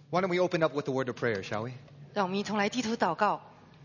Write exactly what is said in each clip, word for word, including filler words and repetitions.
Why don't we open up with the word of prayer, shall we? 让我们一同来低头祷告。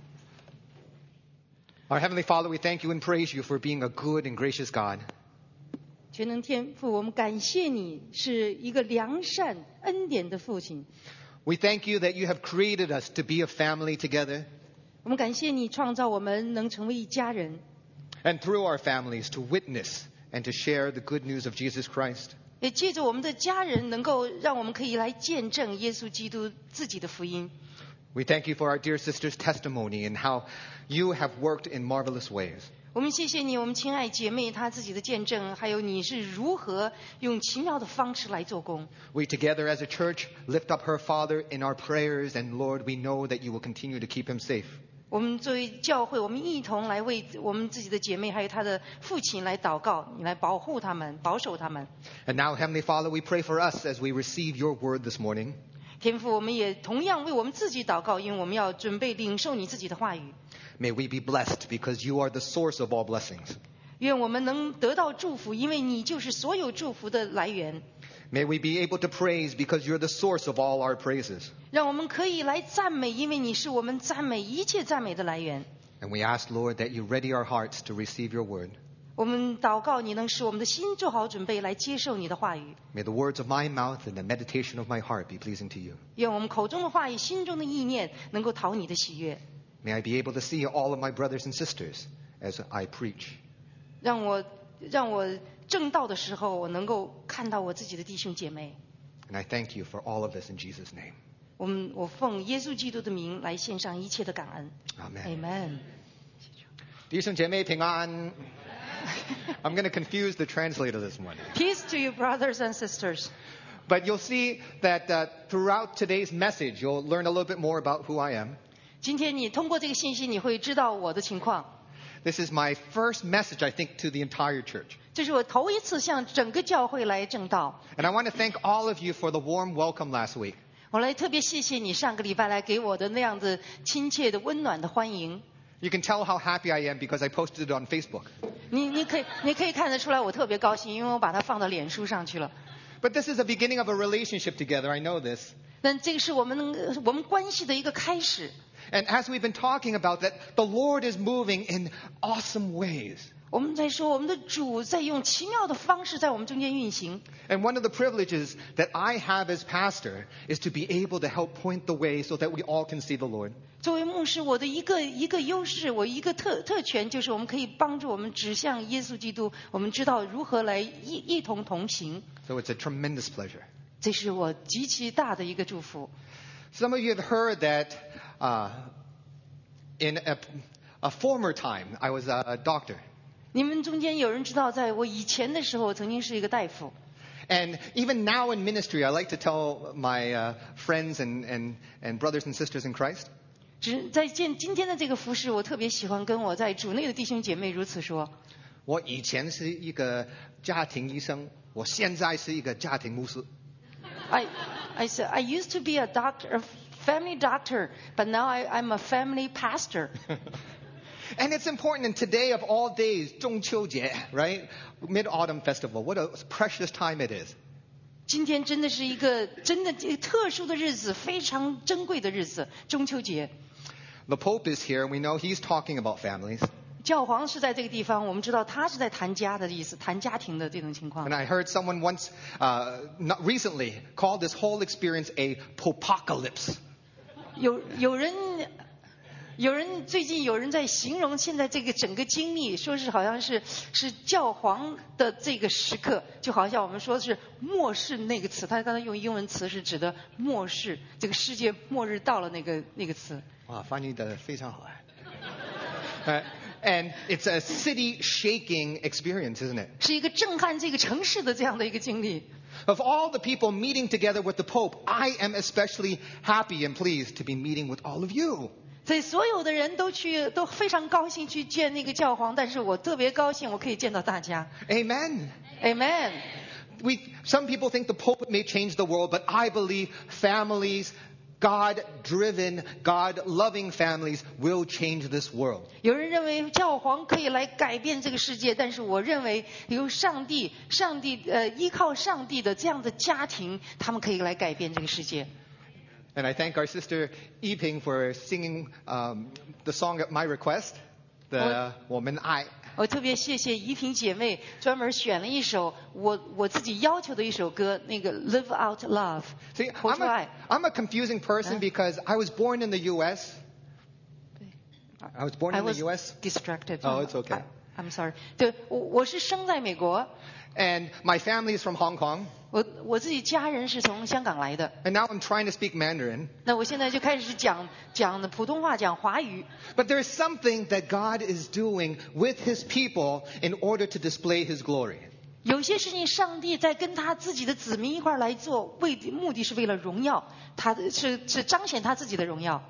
Our Heavenly Father, we thank you and praise you for being a good and gracious God. 全能天父，我们感谢你是一个良善恩典的父亲。 We thank you that you have created us to be a family together, 我们感谢你创造我们能成为一家人， and through our families to witness and to share the good news of Jesus Christ. 也借着我们的家人，能够让我们可以来见证耶稣基督自己的福音。 We thank you for our dear sister's testimony and how you have worked in marvelous ways. 我们谢谢你，我们亲爱姐妹她自己的见证，还有你是如何用奇妙的方式来做工。 We together as a church lift up her father in our prayers, and Lord, we know that you will continue to keep him safe. 我们作为教会，我们一同来为我们自己的姐妹还有她的父亲来祷告，你来保护他们，保守他们。 And now, Heavenly Father, we pray for us as we receive your word this morning. 天父，我们也同样为我们自己祷告，因为我们要准备领受你自己的话语。 May we be blessed because you are the source of all blessings. 愿我们能得到祝福，因为你就是所有祝福的来源。 May we be able to praise because you're the source of all our praises. 让我们可以来赞美，因为你是我们赞美一切赞美的来源。 And we ask, Lord, that you ready our hearts to receive your word. 我们祷告，你能使我们的心做好准备来接受你的话语。 May the words of my mouth and the meditation of my heart be pleasing to you. 愿我们口中的话语、心中的意念能够讨你的喜悦。 May I be able to see all of my brothers and sisters as I preach. 让我让我正道的时候，我能够看到我自己的弟兄姐妹。 And I thank you for all of this in Jesus' name. 我们我奉耶稣基督的名来献上一切的感恩。 Amen. Amen。 弟兄姐妹平安。I'm going to confuse the translator this morning. Peace to you, brothers and sisters. But you'll see that uh, throughout today's message, you'll learn a little bit more about who I am. 今天你通过这个信息，你会知道我的情况。 This is my first message, I think, to the entire church. 这是我头一次向整个教会来正道。 And I want to thank all of you for the warm welcome last week. 我来特别谢谢你上个礼拜来给我的那样子亲切的、温暖的欢迎。 You can tell how happy I am because I posted it on Facebook. 你你可以你可以看得出来，我特别高兴，因为我把它放到脸书上去了。 But this is the beginning of a relationship together. I know this. 但这个是我们我们关系的一个开始。 And as we've been talking about that, the Lord is moving in awesome ways. 我们在说，我们的主在用奇妙的方式在我们中间运行。 And one of the privileges that I have as pastor is to be able to help point the way so that we all can see the Lord. 作为牧师，我的一个一个优势，我一个特特权，就是我们可以帮助我们指向耶稣基督，我们知道如何来一一同同行。 So it's a tremendous pleasure. 这是我极其大的一个祝福。 Some of you have heard that uh, in a, a former time, I was a doctor. 你们中间有人知道，在我以前的时候，我曾经是一个大夫。 And even now in ministry, I like to tell my uh, friends and, and, and brothers and sisters in Christ, 只在见今天的这个服饰，我特别喜欢跟我在主内的弟兄姐妹如此说。 我以前是一个家庭医生，我现在是一个家庭牧师。 I, I said I used to be a doctor, a family doctor, but now I, I'm a family pastor. And it's important in today of all days, 中秋节, right? Mid-Autumn Festival. What a precious time it is. 今天真的是一个真的特殊的日子，非常珍贵的日子，中秋节。 The Pope is here, and we know he's talking about families. 教皇是在这个地方，我们知道他是在谈家的意思，谈家庭的这种情况 And。I heard someone once, uh, not recently, called this whole experience a popocalypse. 有有人有人最近有人在形容现在这个整个经历，说是好像是是教皇的这个时刻，就好像我们说是末世那个词，他刚才用英文词是指的末世，这个世界末日到了那个那个词。 哇，翻译得非常好。Uh, and it's a city-shaking experience, isn't it? 是一个震撼这个城市的这样的一个经历。 Of all the people meeting together with the Pope, I am especially happy and pleased to be meeting with all of you. 所以所有的人都去都非常高兴去见那个教皇，但是我特别高兴我可以见到大家。 Amen. Amen。 We, some people think the Pope may change the world, but I believe families, God-driven, God-loving families will change this world. 有人认为教皇可以来改变这个世界，但是我认为由上帝、上帝呃依靠上帝的这样的家庭，他们可以来改变这个世界。 And I thank our sister Yiping for singing um, the song at my request, the 我们爱。 我特别谢谢怡萍姐妹专门选了一首我我自己要求的一首歌，那个 Live Out Love。 See, 活 I'm 出爱。 a, I'm a confusing person because I was born in the U S. I was born I in the was U S. distracted. Oh, it's okay. I, I'm sorry. 对，我我是生在美国， And my family is from Hong Kong. 我我自己家人是从香港来的。 And now I'm trying to speak Mandarin. 那我现在就开始讲讲的普通话，讲华语。 But there's something that God is doing with his people in order to display his glory. 有些事情，上帝在跟他自己的子民一块儿来做，为目的是为了荣耀，他的是是彰显他自己的荣耀。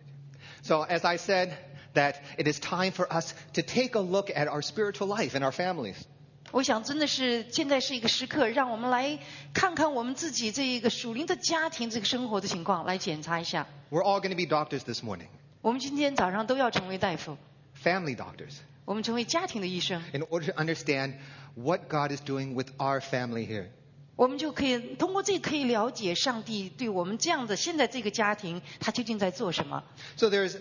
So as I said, that it is time for us to take a look at our spiritual life and our families. 我想真的是现在是一个时刻，让我们来看看我们自己这一个属灵的家庭这个生活的情况，来检查一下。 We're all going to be doctors this morning. 我们今天早上都要成为大夫， Family doctors. 我们成为家庭的医生， In order to understand what God is doing with our family here. 我们就可以通过这个可以了解上帝对我们这样的现在这个家庭，他究竟在做什么。 So there's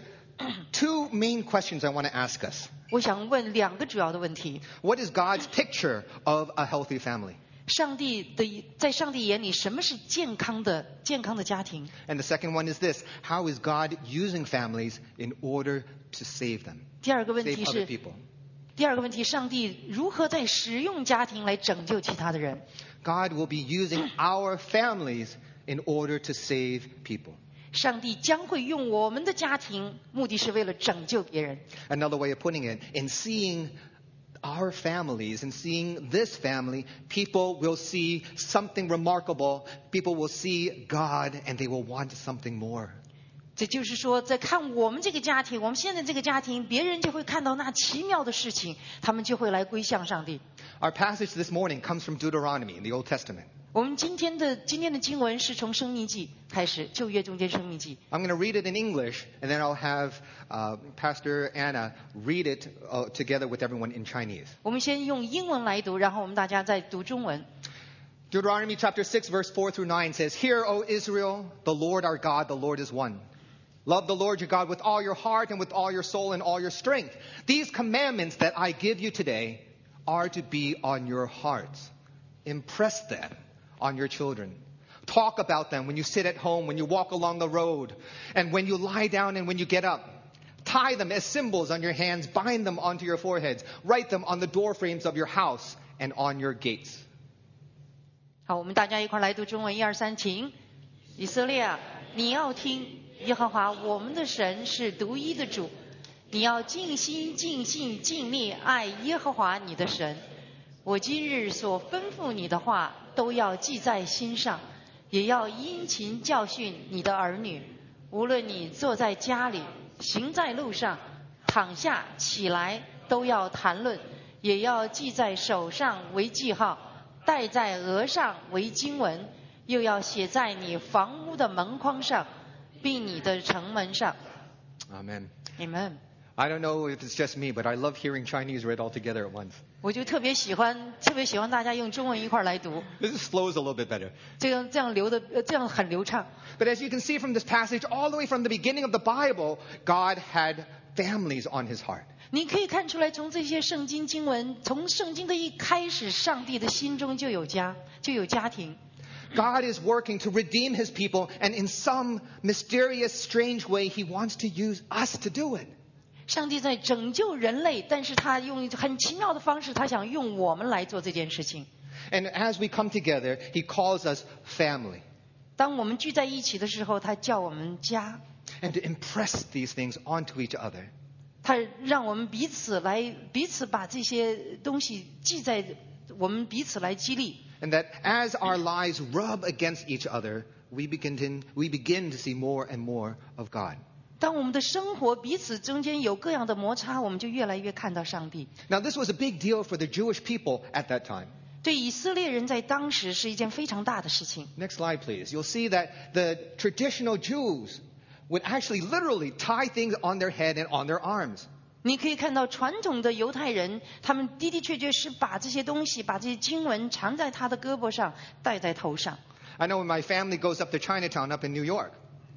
two main questions I want to ask us. 我想问两个主要的问题： What is God's picture of a healthy family? 上帝的在上帝眼里，什么是健康的健康的家庭？ And the second one is this: how is God using families in order to save them? 第二个问 Save 题 other 是， people. 第二个问题，上帝如何在使用家庭来拯救其他的人？ God will be using our families in order to save people. 上帝将会用我们的家庭，目的是为了拯救别人。 Another way of putting it, in seeing our families and seeing this family, people will see something remarkable. People will see God and they will want something more. 这就是说，在看我们这个家庭，我们现在这个家庭，别人就会看到那奇妙的事情，他们就会来归向上帝。 Our passage this morning comes from Deuteronomy in the Old Testament. 我们今天的今天的经文是从生命记开始，旧约中间生命记。 I'm going to read it in English, and then I'll have uh, Pastor Anna read it uh, together with everyone in Chinese. 我们先用英文来读，然后我们大家再读中文。 Deuteronomy chapter six, verse four through nine says, Hear, O Israel, the Lord our God, the Lord is one. Love the Lord your God with all your heart and with all your soul and all your strength. These commandments that I give you today are to be on your hearts. Impress them on your children. Talk about them when you sit at home, when you walk along the road, and when you lie down and when you get up. Tie them as symbols on your hands, bind them onto your foreheads, write them on the door frames of your house and on your gates. 好，我们大家一块儿来读中文，一二三，请。以色列啊，你要听，耶和华我们的神是独一的主，你要尽心、尽性、尽力爱耶和华你的神。我今日所吩咐你的话，都要记在心上，也要殷勤教训你的儿女。无论你坐在家里，行在路上，躺下起来，都要谈论，也要记在手上为记号，戴在额上为经文，又要写在你房屋的门框上，并你的城门上。 Amen. Amen。 I don't know if it's just me, but I love hearing Chinese read all together at once. 我就特别喜欢，特别喜欢大家用中文一块儿来读， This just flows a little bit better. 这样这样流的，呃这样很流畅。 But as you can see from this passage, all the way from the beginning of the Bible, God had families on his heart. 你可以看出来，从这些圣经经文，从圣经的一开始，上帝的心中就有家，就有家庭。 God is working to redeem his people, and in some mysterious, strange way, he wants to use us to do it. 上帝在拯救人类，但是他用很奇妙的方式，他想用我们来做这件事情。 And as we come together, he calls us family. 当我们聚在一起的时候，他叫我们家， And to impress these things onto each other. 他让我们彼此来彼此把这些东西记在我们彼此来激励。 And that as our lives rub against each other, we begin to, we begin to see more and more of God. 当我们的生活彼此中间有各样的摩擦，我们就越来越看到上帝。 Now, this was a big deal for the Jewish people at that time. 对以色列人在当时是一件非常大的事情。 Next slide, please. You'll see that the traditional Jews would actually literally tie things on their head and on their arms. 你可以看到传统的犹太人，他们的的确确是把这些东西，把这些经文缠在他的胳膊上，戴在头上。 I know when my family goes up to Chinatown up in New York.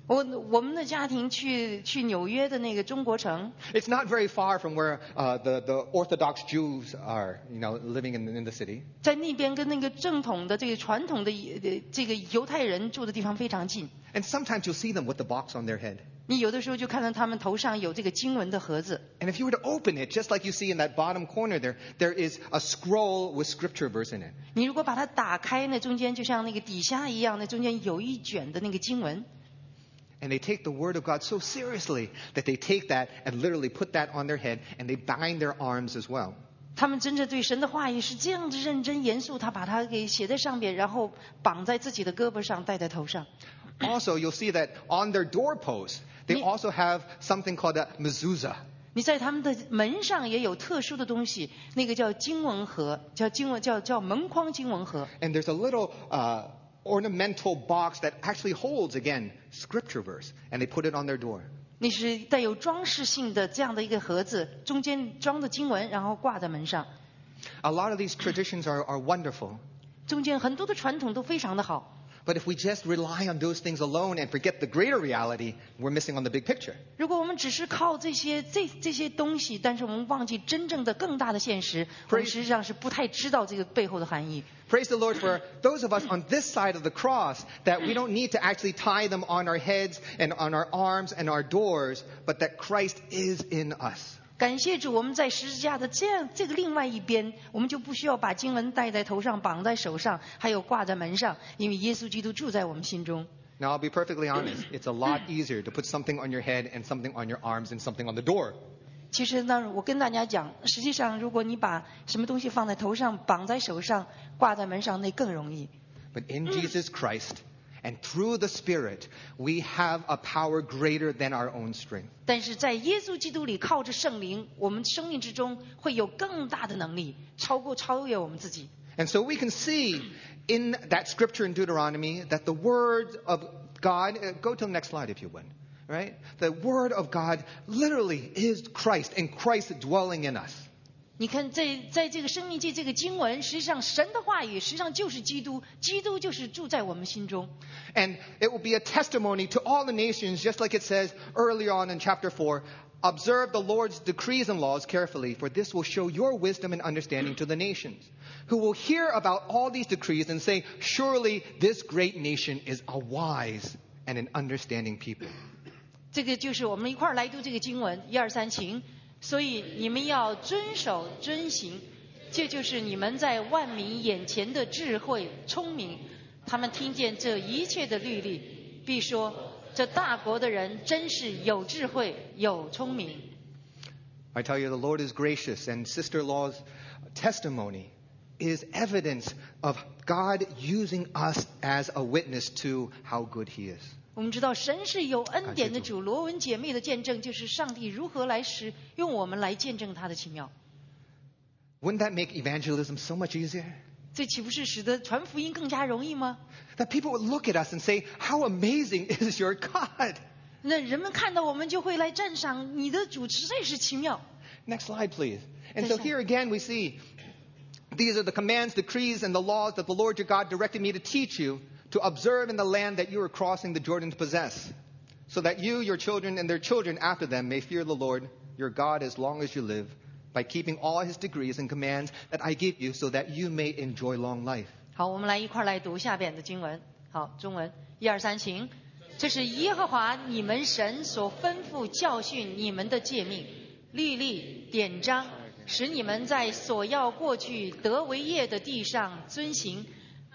我我们的家庭去去纽约的那个中国城， It's not very far from where uh, the, the Orthodox Jews are, you know, living in, in the city. 在那边跟那个正统的这个传统的呃这个犹太人住的地方非常近。 And sometimes you'll see them with the box on their head. 你有的时候就看到他们头上有这个经文的盒子。 And if you were to open it, just like you see in that bottom corner there, there is a scroll with scripture verse in it. 你如果把它打开，那中间就像那个底下一样，那中间有一卷的那个经文。 And they take the word of God so seriously that they take that and literally put that on their head and they bind their arms as well. 他们真正对神的话语是这样子认真严肃，他把它给写在上边，然后绑在自己的胳膊上，戴在头上。 Also, you'll see that on their doorposts, they Ni- also have something called a mezuzah. 你在他们的门上也有特殊的东西，那个叫经文盒，叫经文叫叫门框经文盒。 And there's a little uh, ornamental box that actually holds, again, scripture verse. And they put it on their door. 那是带有装饰性的这样的一个盒子，中间装的经文，然后挂在门上。 A lot of these traditions are, are wonderful. 中间很多的传统都非常的好。 But if we just rely on those things alone and forget the greater reality, we're missing on the big picture. 如果我们只是靠这些这这些东西，但是我们忘记真正的更大的现实，我们实际上是不太知道这个背后的含义。 Praise the Lord for those of us on this side of the cross that we don't need to actually tie them on our heads and on our arms and our doors, but that Christ is in us. 感谢主，我们在十字架的这样这个另外一边，我们就不需要把经文戴在头上、绑在手上，还有挂在门上，因为耶稣基督住在我们心中。 Now, I'll be perfectly honest. It's a lot easier to put something on your head and something on your arms and something on the door. 其实呢，我跟大家讲，实际上如果你把什么东西放在头上、绑在手上、挂在门上，那更容易。 But in Jesus Christ and through the Spirit, we have a power greater than our own strength. 但是在耶稣基督里，靠着圣灵，我们生命之中会有更大的能力，超过超越我们自己。 And so we can see in that scripture in Deuteronomy that the word of God, uh, go to the next slide if you would, right? The word of God literally is Christ and Christ dwelling in us. 你看在，在在这个生命记这个经文，实际上神的话语实际上就是基督，基督就是住在我们心中。 And it will be a testimony to all the nations, just like it says earlier on in chapter four. Observe the Lord's decrees and laws carefully, for this will show your wisdom and understanding to the nations, who will hear about all these decrees and say, surely this great nation is a wise and an understanding people. 这个就是我们一块儿来读这个经文，一二三，请。所以你们要遵守遵行，这就是你们在万民眼前的智慧聪明。他们听见这一切的律例，必说：这大国的人真是有智慧有聪明。 I tell you, the Lord is gracious, and Sister-in-law's testimony is evidence of God using us as a witness to how good He is. 我们知道神是有恩典的主，罗文姐妹的见证就是上帝如何来使用我们来见证他的奇妙。 Wouldn't that make evangelism so much easier? 这岂不是使得传福音更加容易吗？ That people would look at us and say, how amazing is your God? 那人们看到我们就会来赞赏你的主，实在是奇妙。 Next slide, please. And so here again we see these are the commands, decrees, and the laws that the Lord your God directed me to teach you to observe in the land that you are crossing the Jordan to possess, so that you, your children, and their children after them may fear the Lord your God as long as you live, by keeping all His decrees and commands that I give you, so that you may enjoy long life. 好，我们来一块儿来读下边的经文。好，中文，一二三，请。这是耶和华你们神所吩咐教训你们的诫命、律例、典章，使你们在所要过去得为业的地上遵行。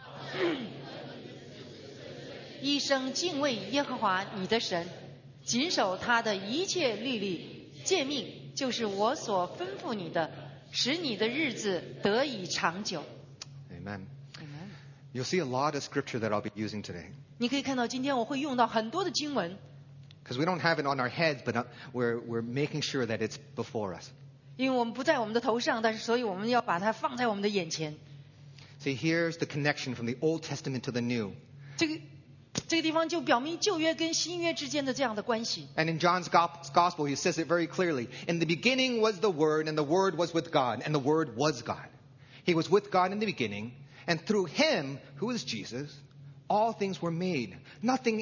一生敬畏耶和华你的神，谨守他的一切律例诫命，就是我所吩咐你的，使你的日子得以长久。 Amen. You'll see a lot of scripture that I'll be using today. 你可以看到今天我会用到很多的经文， Because we don't have it on our heads, but we're, we're making sure that it's before us. 因为我们不在我们的头上，但是所以我们要把它放在我们的眼前。 See, here's the connection from the Old Testament to the New. 这个这个地方就表明旧约跟新约之间的这样的关系。 And in John's Gospel, he says it very clearly. In the beginning was the Word, and the Word was with God, and the Word was God. He was with God in the beginning, and through Him, who is Jesus, all things were made. Nothing,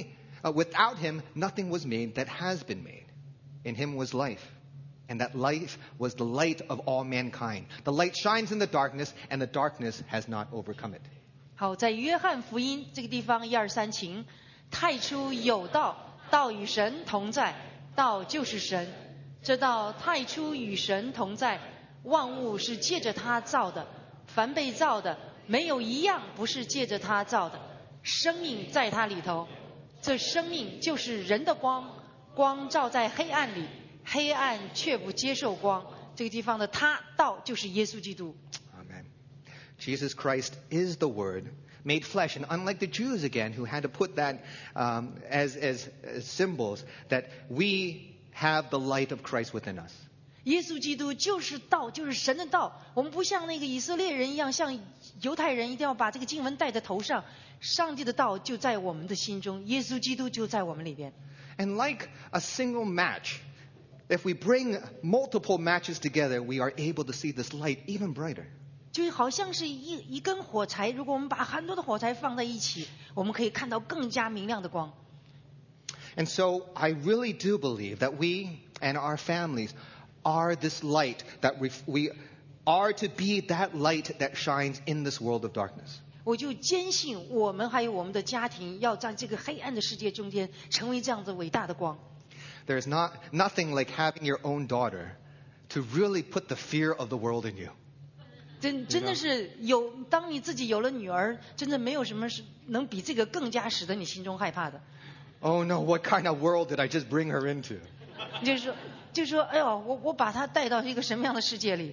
uh, without him, nothing was made that has been made. In him was life. And that life was the light of all mankind. The light shines in the darkness, and the darkness has not overcome it. 好，在约翰福音这个地方一二三情，太初有道，道与神同在，道就是神。这道太初与神同在，万物是借着他造的，凡被造的，没有一样不是借着他造的。生命在他里头，这生命就是人的光，光照在黑暗里。黑暗却不接受光，这个地方的他道就是耶稣基督。 Amen. Jesus Christ is the Word made flesh, and unlike the Jews again, who had to put that um, as, as as symbols, that we have the light of Christ within us. 耶稣基督就是道，就是神的道。我们不像那个以色列人一样，像犹太人一定要把这个经文戴在头上。上帝的道就在我们的心中，耶稣基督就在我们里边。 And like a single match, if we bring multiple matches together, we are able to see this light even brighter. 就好像是一一根火柴，如果我们把很多的火柴放在一起，我们可以看到更加明亮的光。 And so I really do believe that we and our families are this light, that we, we are to be that light that shines in this world of darkness. 我就坚信我们还有我们的家庭要在这个黑暗的世界中间成为这样子伟大的光。 There's not nothing like having your own daughter to really put the fear of the world in you. 真真的是有，当你自己有了女儿，真的没有什么是能比这个更加使得你心中害怕的。 Oh no, what kind of world did I just bring her into? 就是说，就是说，哎呦，我我把她带到一个什么样的世界里？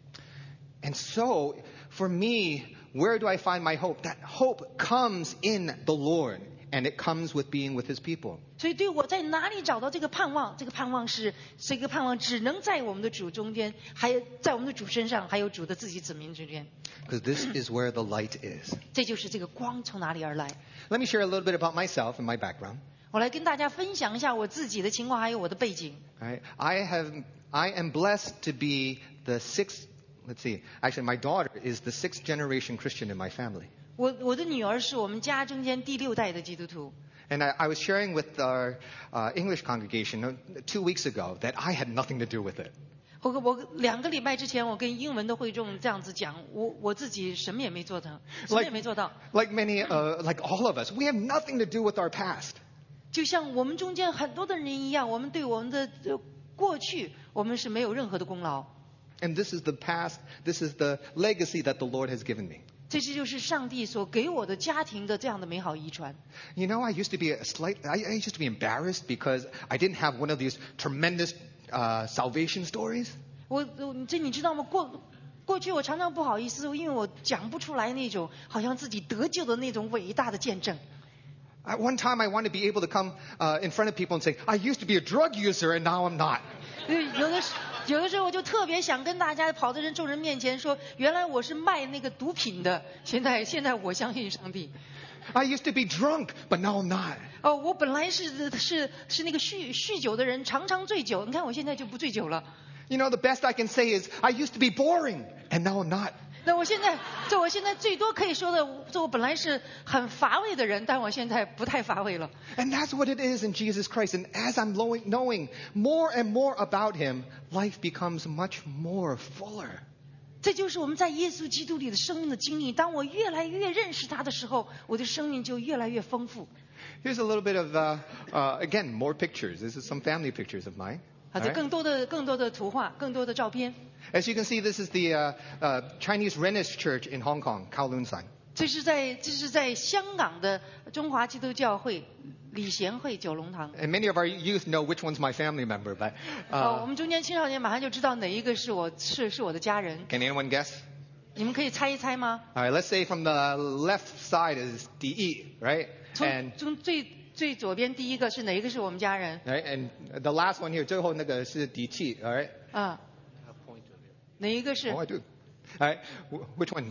And so, for me, where do I find my hope? That hope comes in the Lord, and it comes with being with His people. 所以对我在哪里找到这个盼望？这个盼望是这个盼望只能在我们的主中间，还有在我们的主身上，还有主的自己子民之间。 Because this is where the light is. 这就是这个光从哪里而来。 Let me share a little bit about myself and my background. 我来跟大家分享一下我自己的情况，还有我的背景。 All right. I have, I am blessed to be the sixth. Let's see. Actually, my daughter is the sixth generation Christian in my family. 我我的女儿是我们家中间第六代的基督徒。 And I, I was sharing with our uh, English congregation two weeks ago that I had nothing to do with it. 我我两个礼拜之前，我跟英文的会众这样子讲，我我自己什么也没做成，什么也没做到。 Like many, uh, like all of us, we have nothing to do with our past. 就像我们中间很多的人一样，我们对我们的呃过去，我们是没有任何的功劳。 And this is the past, this is the legacy that the Lord has given me. 这就是上帝所给我的家庭的这样的美好遗传。 You know, I used to be a slight, I, I used to be embarrassed because I didn't have one of these tremendous uh, salvation stories. 我我这你知道吗？过过去我常常不好意思，因为我讲不出来那种好像自己得救的那种伟大的见证。 At one time, I wanted to be able to come uh, in front of people and say, I used to be a drug user and now I'm not. 有的时有的时候我就特别想跟大家跑在人众人面前说，原来我是卖那个毒品的，现在现在我相信上帝。 I used to be drunk, but now I'm not. 哦，我本来是是是那个酗酗酒的人，常常醉酒。你看我现在就不醉酒了。 You know, the best I can say is, I used to be boring and now I'm not. 那我现在，这我现在最多可以说的，这我本来是很乏味的人，但我现在不太乏味了。 And that's what it is in Jesus Christ. And as I'm knowing, knowing more and more about Him, life becomes much more fuller. 这就是我们在耶稣基督里的生命的经历。当我越来越认识他的时候，我的生命就越来越丰富。 Here's a little bit of, uh, uh, again, more pictures. This is some family pictures of mine. 好的，更多的更多的图画，更多的照片。 As you can see, this is the uh, uh, Chinese Renish Church in Hong Kong, Kowloon San. 这是在这是在香港的中华基督教会礼贤会九龙堂。 And many of our youth know which one's my family member, but 哦，我 uh, 们中间青少年马上就知道哪一个是我是是我的家人。 can anyone guess? 你们可以猜一猜吗？ All right, let's say from the left side is D E, right? 从 And 从最最左边第一个是哪一个是我们家人？ right, and the last one here, 最后那个是D T, all right? 啊，哪一个是 Oh, I do. All right, wh- which one?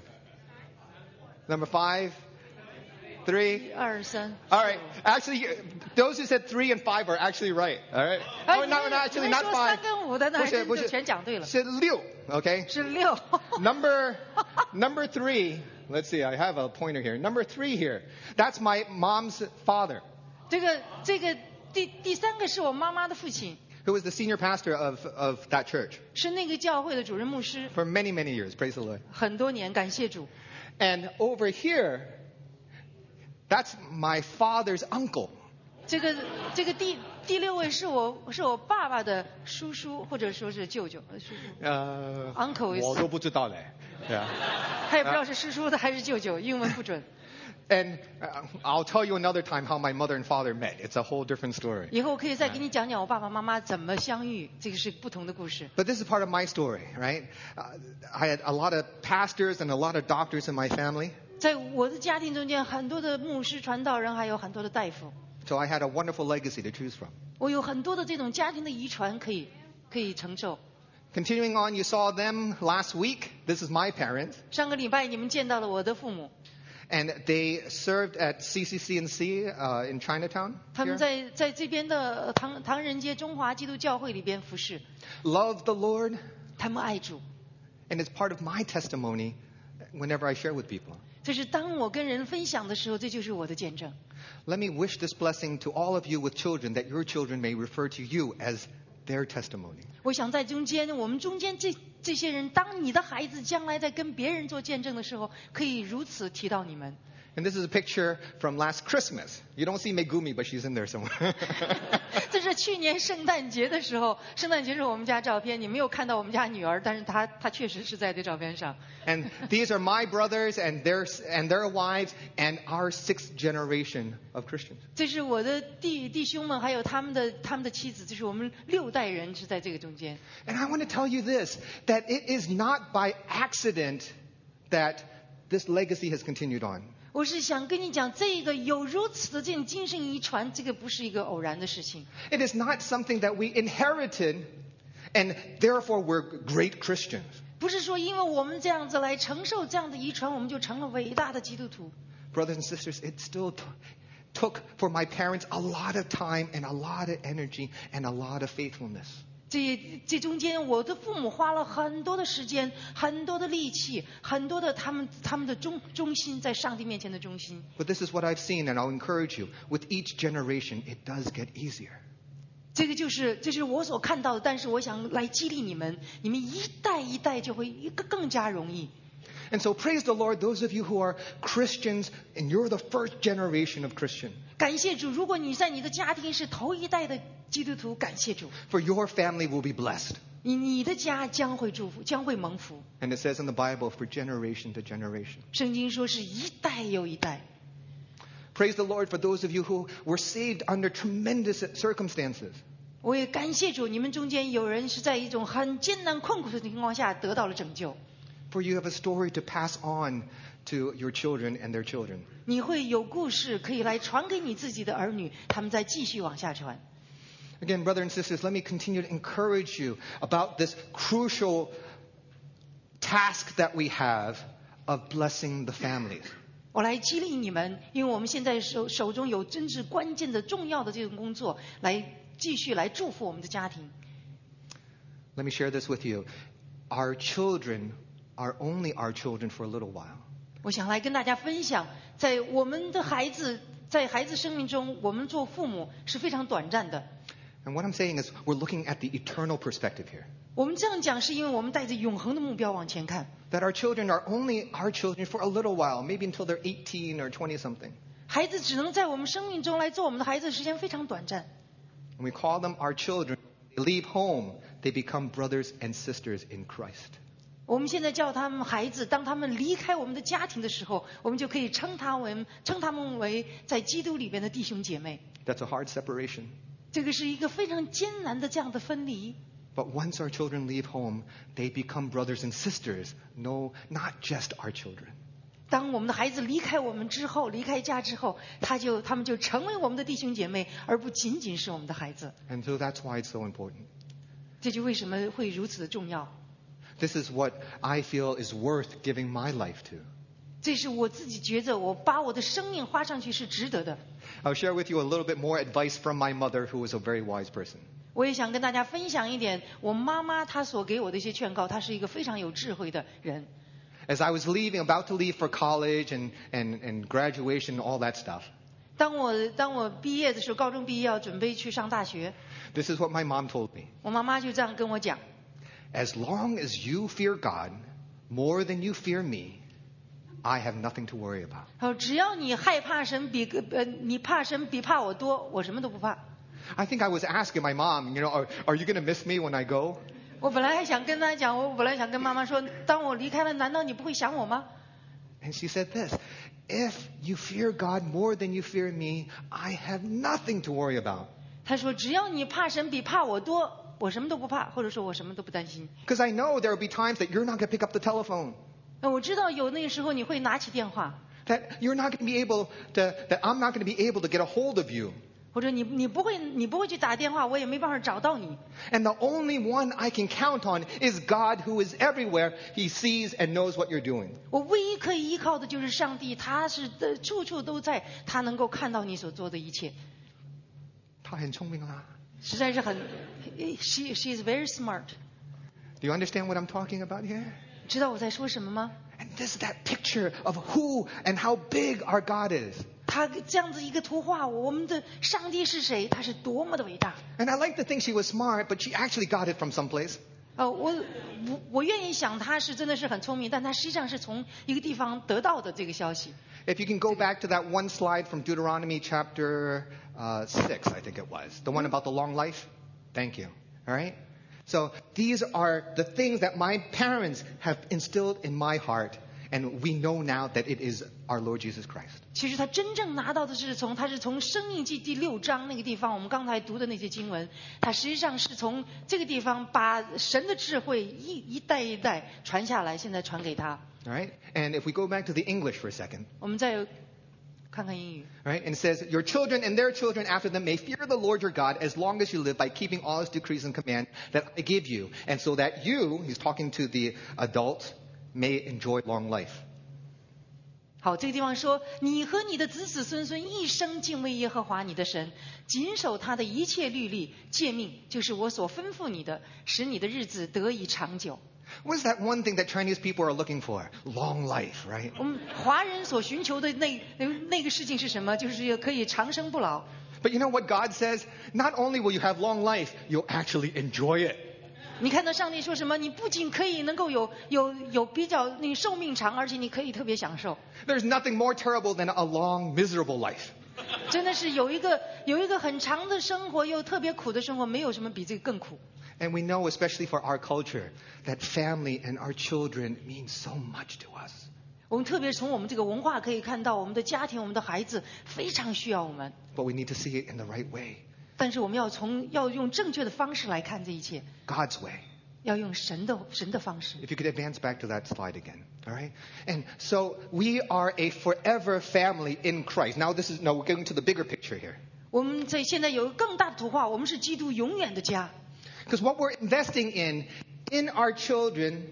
Number five, three. 一二三。 All right, actually, you- those who said three and five are actually right. All right. 哎 Oh, 你 no, 们 no, actually 你们 not 说 five. 三跟五的，那还真就不是不是全讲对了。 是六, okay? 是六。 Number number three. Let's see. I have a pointer here. Number three here. That's my mom's father. 这个这个第第三个是我妈妈的父亲， who was the senior pastor of, of that church 是那个教会的主任牧师， for many, many years. Praise the Lord. 很多年，感谢主。 And over here, that's my father's uncle. 这个这个第第六位是我是我爸爸的叔叔或者说是舅舅，呃叔叔， Uh, Uncle is- 我都不知道嘞。Yeah. 他也不知道是叔叔的还是舅舅，英文不准。 And uh, I'll tell you another time how my mother and father met. It's a whole different story. 以后我可以再给你讲讲我爸爸妈妈怎么相遇，这个是不同的故事。 But this is part of my story, right? Uh, I had a lot of pastors and a lot of doctors in my family. 在我的家庭中间，很多的牧师、传道人，还有很多的大夫， So I had a wonderful legacy to choose from. 我有很多的这种家庭的遗传可以可以承受。 Continuing on, you saw them last week. This is my parents. 上个礼拜你们见到了我的父母， And they served at C C C N C uh, in Chinatown. 他们 here. 在在这边的唐唐人街中华基督教会里边服侍， Love the Lord. 他们爱主。 And it's part of my testimony whenever I share with people. 这是当我跟人分享的时候，这就是我的见证。 Let me wish this blessing to all of you with children, that your children may refer to you as their testimony. 我想在中间，我们中间这这些人，当你的孩子将来在跟别人做见证的时候，可以如此提到你们。 And this is a picture from last Christmas. You don't see Megumi, but she's in there somewhere. 这是去年圣诞节的时候，圣诞节是我们家照片，你没有看到我们家女儿，但是她她确实是在这照片上。 And these are my brothers and their, and their wives and our sixth generation of Christians. 这是我的弟弟兄们，还有他们的他们的妻子，这是我们六代人是在这个中间。 And I want to tell you this, that it is not by accident that this legacy has continued on. 我是想跟你讲，这个有如此的这种精神遗传，这个不是一个偶然的事情。 It is not something that we inherited and therefore we're great Christians. 不是说因为我们这样子来承受这样的遗传，我们就成了伟大的基督徒。 Brothers and sisters, it still t- took for my parents a lot of time and a lot of energy and a lot of faithfulness. 这这中间，我的父母花了很多的时间、很多的力气、很多的他们他们的忠忠心，在上帝面前的忠心。 But this is what I've seen, and I'll encourage you. With each generation, it does get easier. 这个就是这是我所看到的，但是我想来激励你们，你们一代一代就会一个更加容易。 And so praise the Lord, those of you who are Christians, and you're the first generation of Christian. 感谢主，如果你在你的家庭是头一代的基督徒，感谢主， For your family will be blessed. 你你的家将会祝福，将会蒙福。 And it says in the Bible, for generation to generation. 圣经说是一代又一代。 Praise the Lord for those of you who were saved under tremendous circumstances. 我也感谢主，你们中间有人是在一种很艰难困苦的情况下得到了拯救。 For you have a story to pass on to your children and their children. 你会有故事可以来传给你自己的儿女，他们再继续往下传。 Again, brothers and sisters, let me continue to encourage you about this crucial task that we have of blessing the families. 我来激励你们，因为我们现在手手中有真正关键的、重要的这种工作，来继续来祝福我们的家庭。 Let me share this with you. Our children are only our children for a little while. 我想来跟大家分享，在我们的孩子，在孩子生命中，我们做父母是非常短暂的。 And what I'm saying is we're looking at the eternal perspective here. 我们这样讲，是因为我们带着永恒的目标往前看。 That our children are only our children for a little while, maybe until they're eighteen or twenty something. 孩子只能在我们生命中来做我们的孩子的时间非常短暂。 And we call them our children. They leave home, they become brothers and sisters in Christ. 我们现在叫他们孩子，当他们离开我们的家庭的时候，我们就可以称他为称他们为在基督里边的弟兄姐妹。 That's a hard separation. 这个是一个非常艰难的这样的分离。 But once our children leave home, they become brothers and sisters. No, not just our children. 当我们的孩子离开我们之后，离开家之后，他就他们就成为我们的弟兄姐妹，而不仅仅是我们的孩子。 And so that's why it's so important. 这就为什么会如此的重要。 This is what I feel is worth giving my life to. 这是我自己觉得，我把我的生命花上去是值得的。 I'll share with you a little bit more advice from my mother, who was a very wise person. 我也想跟大家分享一点，我妈妈她所给我的一些劝告，她是一个非常有智慧的人。 As I was leaving, about to leave for college and, and, and graduation, all that stuff, 当我当我毕业的时候，高中毕业要准备去上大学， This is what my mom told me. 我妈妈就这样跟我讲。 As long as you fear God more than you fear me, I have nothing to worry about. 她说只要你害怕神比呃你怕神比怕我多，我什么都不怕。 I think I was asking my mom, you know, are, are you going to miss me when I go? 我本来还想跟她讲，我本来想跟妈妈说，当我离开了，难道你不会想我吗？ And she said this, if you fear God more than you fear me, I have nothing to worry about. 她说只要你怕神比怕我多，我什么都不怕，或者说我什么都不担心。 Because I know there will be times that you're not going to pick up the telephone. 呃我知道有那个时候你会拿起电话， That you're not going to be able to, that I'm not going to be able to get a hold of you. 或者你你不会你不会去打电话，我也没办法找到你。 And the only one I can count on is God who is everywhere. He sees and knows what you're doing. 我唯一可以依靠的就是上帝，他是的处处都在，他能够看到你所做的一切， 他很聪明啊。 实在是很。She she is very smart。 Do you understand what I'm talking about here? 知道我在说什么吗？ And this is that picture of who and how big our God is. 他这样子一个图画，我们的上帝是谁？他是多么的伟大。 And I like to think she was smart, but she actually got it from someplace. 呃，我我我愿意想他是真的是很聪明，但他实际上是从一个地方得到的这个消息。 If you can go back to that one slide from Deuteronomy chapter uh, six, I think it was, the one about the long life. Thank you. All right? So these are the things that my parents have instilled in my heart, and we know now that it is our Lord Jesus Christ. 其实他真正拿到的是从他是从生命记第六章那个地方，我们刚才读的那些经文，他实际上是从这个地方把神的智慧一一代一代传下来，现在传给他。 All right? And if we go back to the English for a second, 我们再看看英语。 all right? And it says, your children and their children after them may fear the Lord your God as long as you live by keeping all his decrees and command that I give you, and so that you, he's talking to the adults, may enjoy long life. 好，这个地方说，你和你的子子孙孙一生敬畏耶和华你的神，谨守他的一切律例诫命，就是我所吩咐你的，使你的日子得以长久。 What's that one thing that Chinese people are looking for? Long life, right? 我们华人所寻求的那那个事情是什么？就是可以长生不老。 But you know what God says? Not only will you have long life, you'll actually enjoy it. 你看到上帝说什么？你不仅可以能够有有有比较那个寿命长，而且你可以特别享受。 There's nothing more terrible than a long, miserable life. 真的是有一个有一个很长的生活，又特别苦的生活，没有什么比这个更苦。 And we know, especially for our culture, that family and our children mean so much to us. 我们特别从我们这个文化可以看到，我们的家庭、我们的孩子非常需要我们， But we need to see it in the right way. 但是我们要从要用正确的方式来看这一切， God's way. 要用神的神的方式。 If you could advance back to that slide again. All right? And so we are a forever family in Christ. Now this is, now we're getting to the bigger picture here. 我们在现在有更大的图画，我们是基督永远的家。 Because what we're investing in, in our children,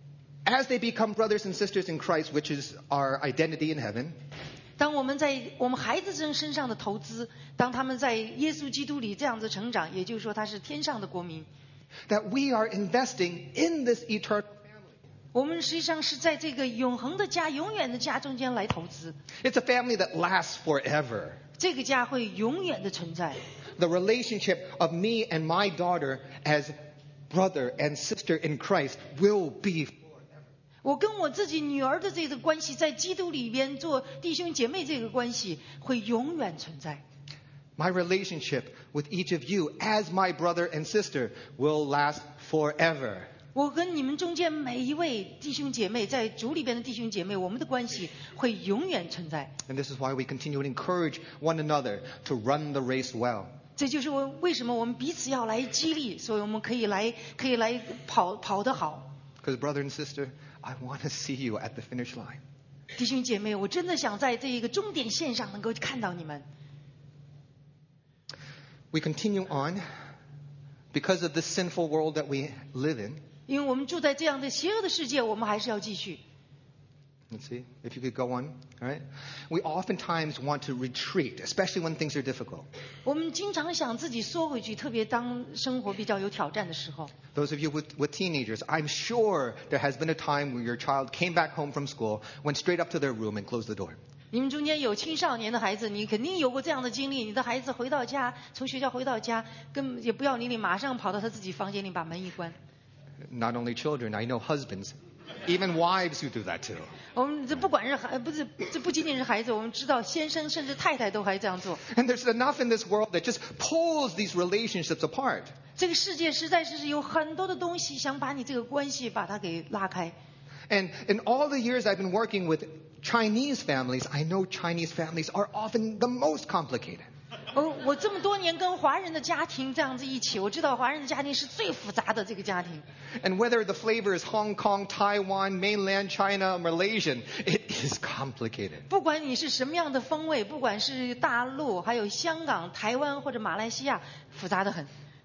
as they become brothers and sisters in Christ, which is our identity in heaven, 当我们在我们孩子身身上的投资，当他们在耶稣基督里这样子成长，也就是说他是天上的国民。 that we are investing in this eternal family. 我们实际上是在这个永恒的家、永远的家中间来投资。 It's a family that lasts forever. 这个家会永远的存在。 The relationship of me and my daughter as brother and sister in Christ will be forever. 我跟我自己女儿的这个关系，在基督里边做弟兄姐妹这个关系，会永远存在。 My relationship with each of you as my brother and sister will last forever. 我跟你们中间每一位弟兄姐妹，在主里边的弟兄姐妹，我们的关系会永远存在。 And this is why we continue to encourage one another to run the race well. 这就是我为什么我们彼此要来激励，所以我们可以来可以来跑跑得好。 Because brother and sister, I want to see you at the finish line. 弟兄姐妹，我真的想在这一个终点线上能够看到你们。 We continue on because of this sinful world that we live in. 因为我们住在这样的邪恶的世界，我们还是要继续。 Let's see if you could go on. All right. We oftentimes want to retreat, especially when things are difficult. 我们经常想自己缩回去，特别当生活比较有挑战的时候。 Those of you with, with teenagers, I'm sure there has been a time where your child came back home from school, went straight up to their room and closed the door. 你们中间有青少年的孩子，你肯定有过这样的经历。你的孩子回到家，从学校回到家，根本也不要理你，马上跑到他自己房间里把门一关。 Not only children, I know husbands, even wives who do that too. 我们这不管是孩，不是这不仅仅是孩子，我们知道先生甚至太太都还这样做。 And there's enough in this world that just pulls these relationships apart. 这个世界实在是有很多的东西想把你这个关系把它给拉开。 And in all the years I've been working with Chinese families, I know Chinese families are often the most complicated. 我我这么多年跟华人的家庭这样子一起，我知道华人的家庭是最复杂的这个家庭。 And whether the flavor is Hong Kong, Taiwan, mainland China, Malaysian, it is complicated. 不管你是什么样的风味，不管是大陆、还有香港、台湾或者马来西亚，复杂得很。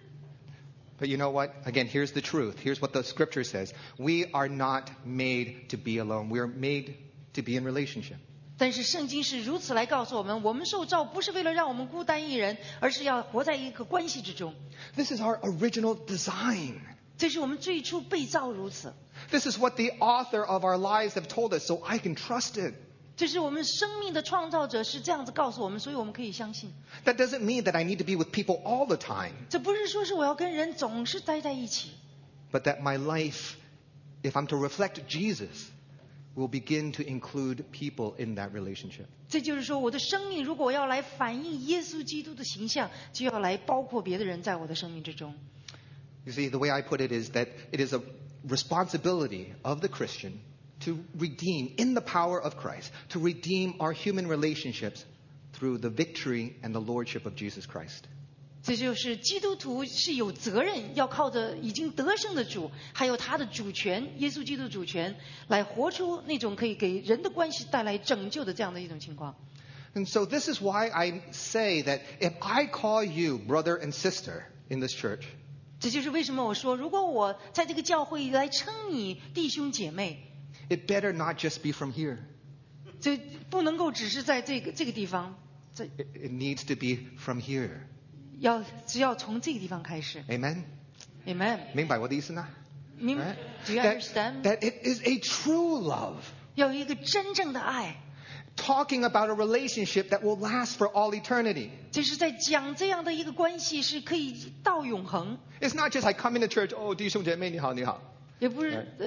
But you know what? Again, here's the truth. Here's what the scripture says. We are not made to be alone. We are made to be in relationship. 但是圣经是如此来告诉我们，我们受造不是为了让我们孤单一人，而是要活在一个关系之中。 This is our original design. 这是我们最初被造如此。 This is what the author of our lives have told us, so I can trust it. 这是我们生命的创造者是这样子告诉我们，所以我们可以相信。 That doesn't mean that I need to be with people all the time. 这不是说是我要跟人总是待在一起。 But that my life, if I'm to reflect Jesus, will begin to include people in that relationship. 这就是说，我的生命如果要来反映耶稣基督的形象，就要来包括别的人在我的生命之中。 You see, the way I put it is that it is a responsibility of the Christian to redeem, in the power of Christ, to redeem our human relationships through the victory and the lordship of Jesus Christ. 这就是基督徒是有责任要靠着已经得胜的主，还有他的主权，耶稣基督主权，来活出那种可以给人的关系带来拯救的这样的一种情况。 And so this is why I say that if I call you brother and sister in this church, 这就是为什么我说，如果我在这个教会来称你弟兄姐妹， it better not just be from here. 这不能够只是在这个这个地方，这 It, it needs to be from here. 要只要从这个地方开始。 Amen? Amen。 明白我的意思呢？ 明 Right? Do you That, understand？ that it is a true love. 要有一个真正的爱， Talking about a relationship that will last for all eternity. 这是在讲这样的一个关系是可以到永恒， It's not just I come into church, oh, 弟兄姐妹你好你好。 也不是呃，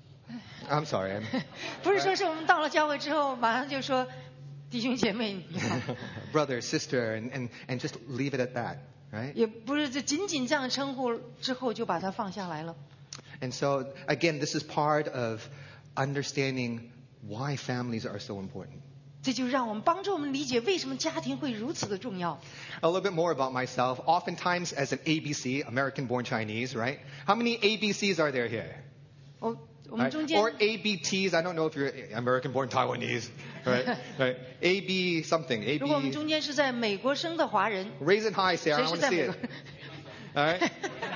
I'm sorry. I'm, 不是说是我们到了教会之后马上就说弟兄姐妹你好， brother, sister, and, and, and just leave it at that, right? 也不是就仅仅这样称呼之后就把它放下来了。 And so, again, this is part of understanding why families are so important. 这就让我们帮助我们理解为什么家庭会如此的重要。 A little bit more about myself. Oftentimes, as an A B C, American-born Chinese, right? How many A B Cs are there here? 我我们 Right? 中间 Or A B Ts. I don't know if you're American-born Taiwanese, right? Right? A B something. A 如果我们 B. 中间是在美国生的华人， Raise it high, 谁 Sarah. I 是 want to 在 see 美 it. 国？ All right?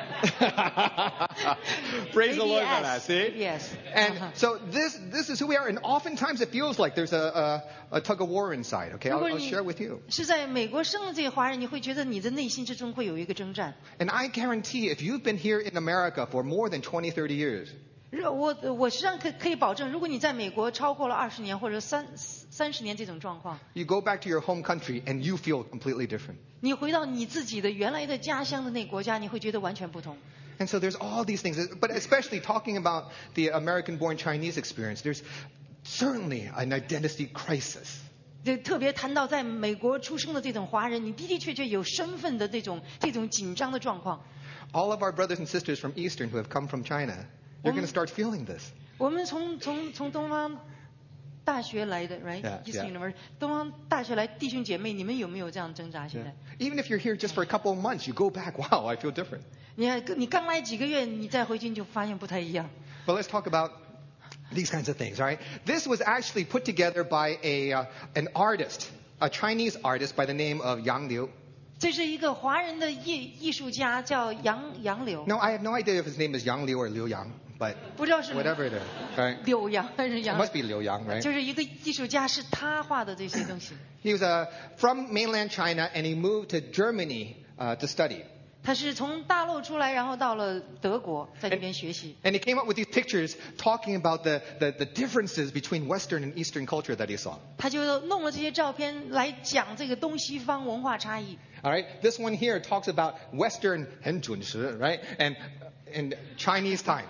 Praise the Lord for that. See? Yes. And so this this is who we are. And oftentimes it feels like there's a, a, a tug of war inside. Okay, 如 I'll, 果 I'll 你 share with you. 是在美国生的这些华人，你会觉得你的内心之中会有一个征战。 And I guarantee if you've been here in America for more than twenty, thirty years, 我我实际上可可以保证，如果你在美国超过了二十年或者三三十年这种状况， you go back to your home country and you feel completely different. 你回到你自己的原来的家乡的那个国家，你会觉得完全不同。 And so there's all these things. But especially talking about the American-born Chinese experience, there's certainly an identity crisis. 就特别谈到在美国出生的这种华人，你的的确确有身份的这种这种紧张的状况。 All of our brothers and sisters from Eastern who have come from China, you're going to start feeling this. 我们从从从东方大学来的 ，right? Yeah, East yeah. University，东方大学来弟兄姐妹，你们有没有这样挣扎？现在 Even if you're here just for a couple of months, you go back, wow, I feel different. 你看，你刚来几个月，你再回去你就发现不太一样。 But let's talk about these kinds of things, all right? This was actually put together by a uh, an artist, a Chinese artist by the name of Yang Liu. 这是一个华人的艺艺术家，叫杨杨柳。 No, I have no idea if his name is Yang Liu or Liu Yang, but 不知道是 whatever it is, right? 柳杨还是 It 杨？ must be Liu Yang, right? 就是一个艺术家，是他画的这些东西。 He was uh, from mainland China and he moved to Germany uh, to study. 他是从大陆出来，然后到了德国，在那边学习。 And he came up with these pictures talking about the, the, the differences between Western and Eastern culture that he saw. 他就弄了这些照片来讲这个东西方文化差异。 All right, this one here talks about Western 很准时, right, and and Chinese time,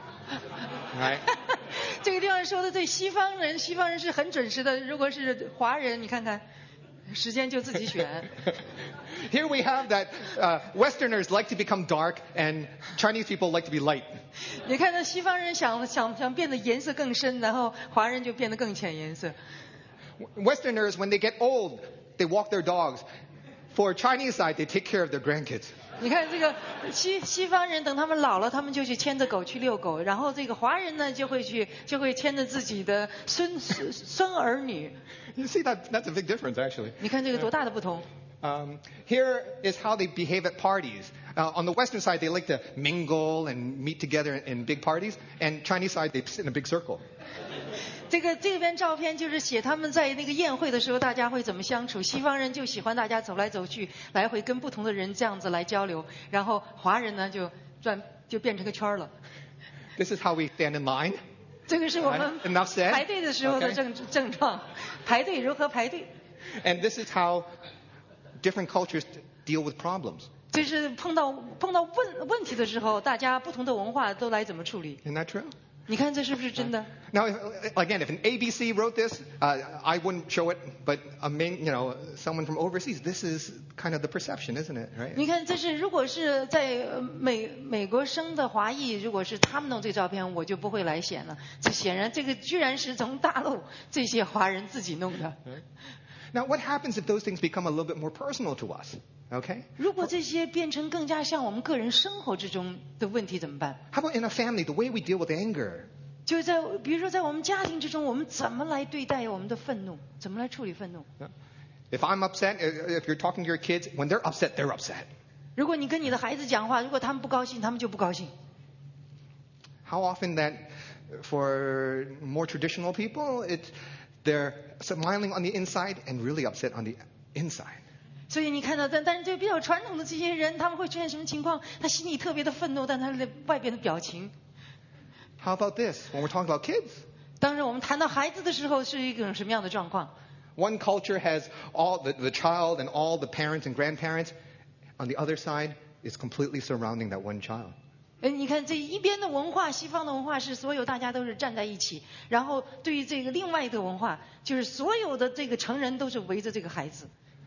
right? 这个地方说的对西方人，西方人是很准时的。如果是华人，你看看，时间就自己选。 Here we have that uh, Westerners like to become dark and Chinese people like to be light. 你看到西方人想想想变得颜色更深，然后华人就变得更浅颜色。 Westerners, when they get old, they walk their dogs. For Chinese side, they take care of their grandkids. 你看这个西西方人等他们老了，他们就去牵着狗去遛狗，然后这个华人呢就会去就会牵着自己的孙孙孙儿女。 You see that that's a big difference actually. 你看这个多大的不同。 Um, here is how they behave at parties. Uh, on the Western side, they like to mingle and meet together in, in big parties. And Chinese side, they sit in a big circle. 这个这边照片就是写他们在那个宴会的时候，大家会怎么相处。西方人就喜欢大家走来走去，来回跟不同的人这样子来交流。然后华人呢就转就变成个圈了。 This is how we stand in line. 这个是我们 Enough said. 排队的时候的症症状，排队如何排队。 And this is how different cultures deal with problems. 就是碰到碰到问问题的时候，大家不同的文化都来怎么处理。 Isn't that true? 你看这是不是真的？ Now, if, again, if an A B C wrote this, uh, I wouldn't show it. But a main, you know, someone from overseas, this is kind of the perception, isn't it? Right? 你看，这是如果是在美美国生的华裔，如果是他们弄这照片，我就不会来显了。这显然，这个居然是从大陆这些华人自己弄的。 Now, what happens if those things become a little bit more personal to us? Okay? 如果这些变成更加像我们个人生活之中的问题怎么办？ How about in a family, the way we deal with anger? 就在比如说在我们家庭之中，我们怎么来对待我们的愤怒？怎么来处理愤怒？ If I'm upset, if you're talking to your kids, when they're upset, they're upset. 如果你跟你的孩子讲话，如果他们不高兴，他们就不高兴。 How often that for more traditional people, it's they're smiling on the inside and really upset on the inside. 所以你看到，但但是对比较传统的这些人，他们会出现什么情况？他心里特别的愤怒，但他的外边的表情。 How about this? When we're talking about kids, 当然，我们谈到孩子的时候，是一种什么样的状况？ one culture has all the, the child and all the parents and grandparents. On the other side is completely surrounding that one child. 哎，你看这一边的文化，西方的文化是所有大家都是站在一起，然后对于这个另外一个文化，就是所有的这个成人都是围着这个孩子。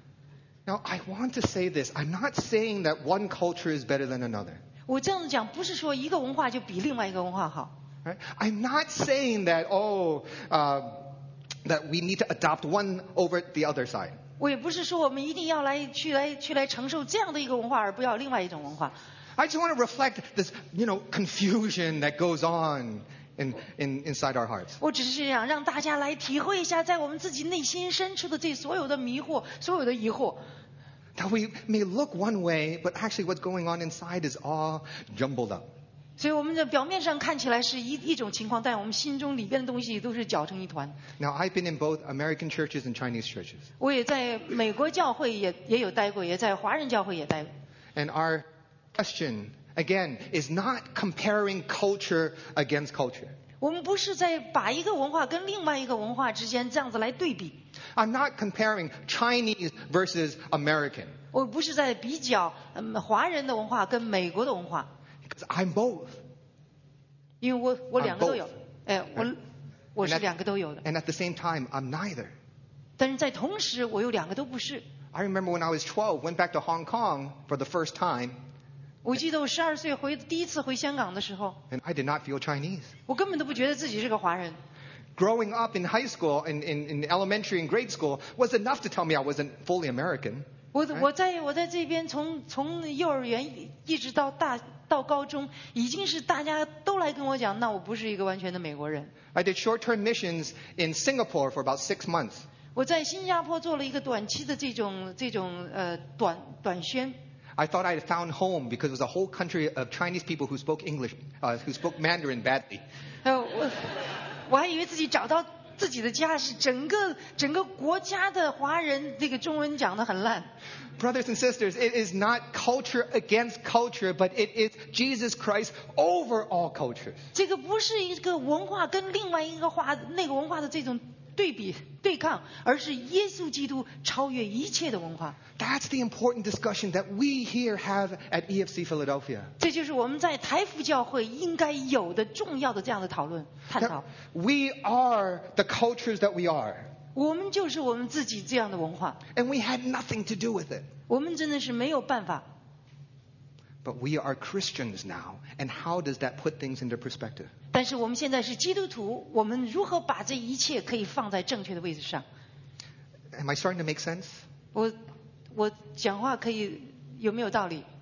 Now, I want to say this. I'm not saying that one culture is better than another. 我这样子讲，不是说一个文化就比另外一个文化好。 Right? I'm not saying that, oh, uh, that we need to adopt one over the other side. 我也不是说我们一定要来去来去来承受这样的一个文化，而不要另外一种文化。 I just want to reflect this, you know, confusion that goes on in, in, inside our hearts. 我只是想让大家来体会一下，在我们自己内心深处的这所有的迷惑，所有的疑惑。 That we may look one way, but actually what's going on inside is all jumbled up. 所以我们的表面上看起来是一一种情况，但我们心中里边的东西都是搅成一团。 Now, I've been in both American churches and Chinese churches. 我也在美国教会也也有待过，也在华人教会也待过。 And our question, again, is not comparing culture against culture. 我们不是在把一个文化跟另外一个文化之间这样子来对比。 I'm not comparing Chinese versus American. 我不是在比较嗯华人的文化跟美国的文化， Because I'm both. 因为我我两个都 both. 有，哎，我我是两个都有的。 And at the same time, I'm neither. 但是在同时，我有两个都不是。 I remember when I was twelve, went back to Hong Kong for the first time, 我记得我十二岁回第一次回香港的时候， and I did not feel Chinese. 我根本都不觉得自己是个华人。 Growing up in high school, in, in, in elementary and grade school, was enough to tell me I wasn't fully American. 我我在我在这边从从幼儿园一直到大到高中，已经是大家都来跟我讲，那我不是一个完全的美国人。 I did short-term missions in Singapore for about six months. 我在新加坡做了一个短期的这种这种呃短短宣。 I thought I had found home because it was a whole country of Chinese people who spoke English, uh, who spoke Mandarin badly. 呃，我我还以为自己找到自己的家是整个整个国家的华人，这个中文讲得很烂。 Brothers and sisters, it is not culture against culture, but it is Jesus Christ over all cultures. 这个不是一个文化跟另外一个化那个文化的这种对比对抗，而是耶稣基督超越一切的文化。 That's the important discussion that we here have at E F C Philadelphia. 这就是我们在台福教会应该有的重要的这样的讨论探 That 讨。 we are the cultures that we are, 我们就是我们自己这样的文化， and we had nothing to do with it. 我们真的是没有办法。 But we are Christians now, and how does that put things into perspective? 但是我们现在是基督徒，我们如何把这一切可以放在正确的位置上？ Am I starting to make sense? 我我讲话可以有没有道理？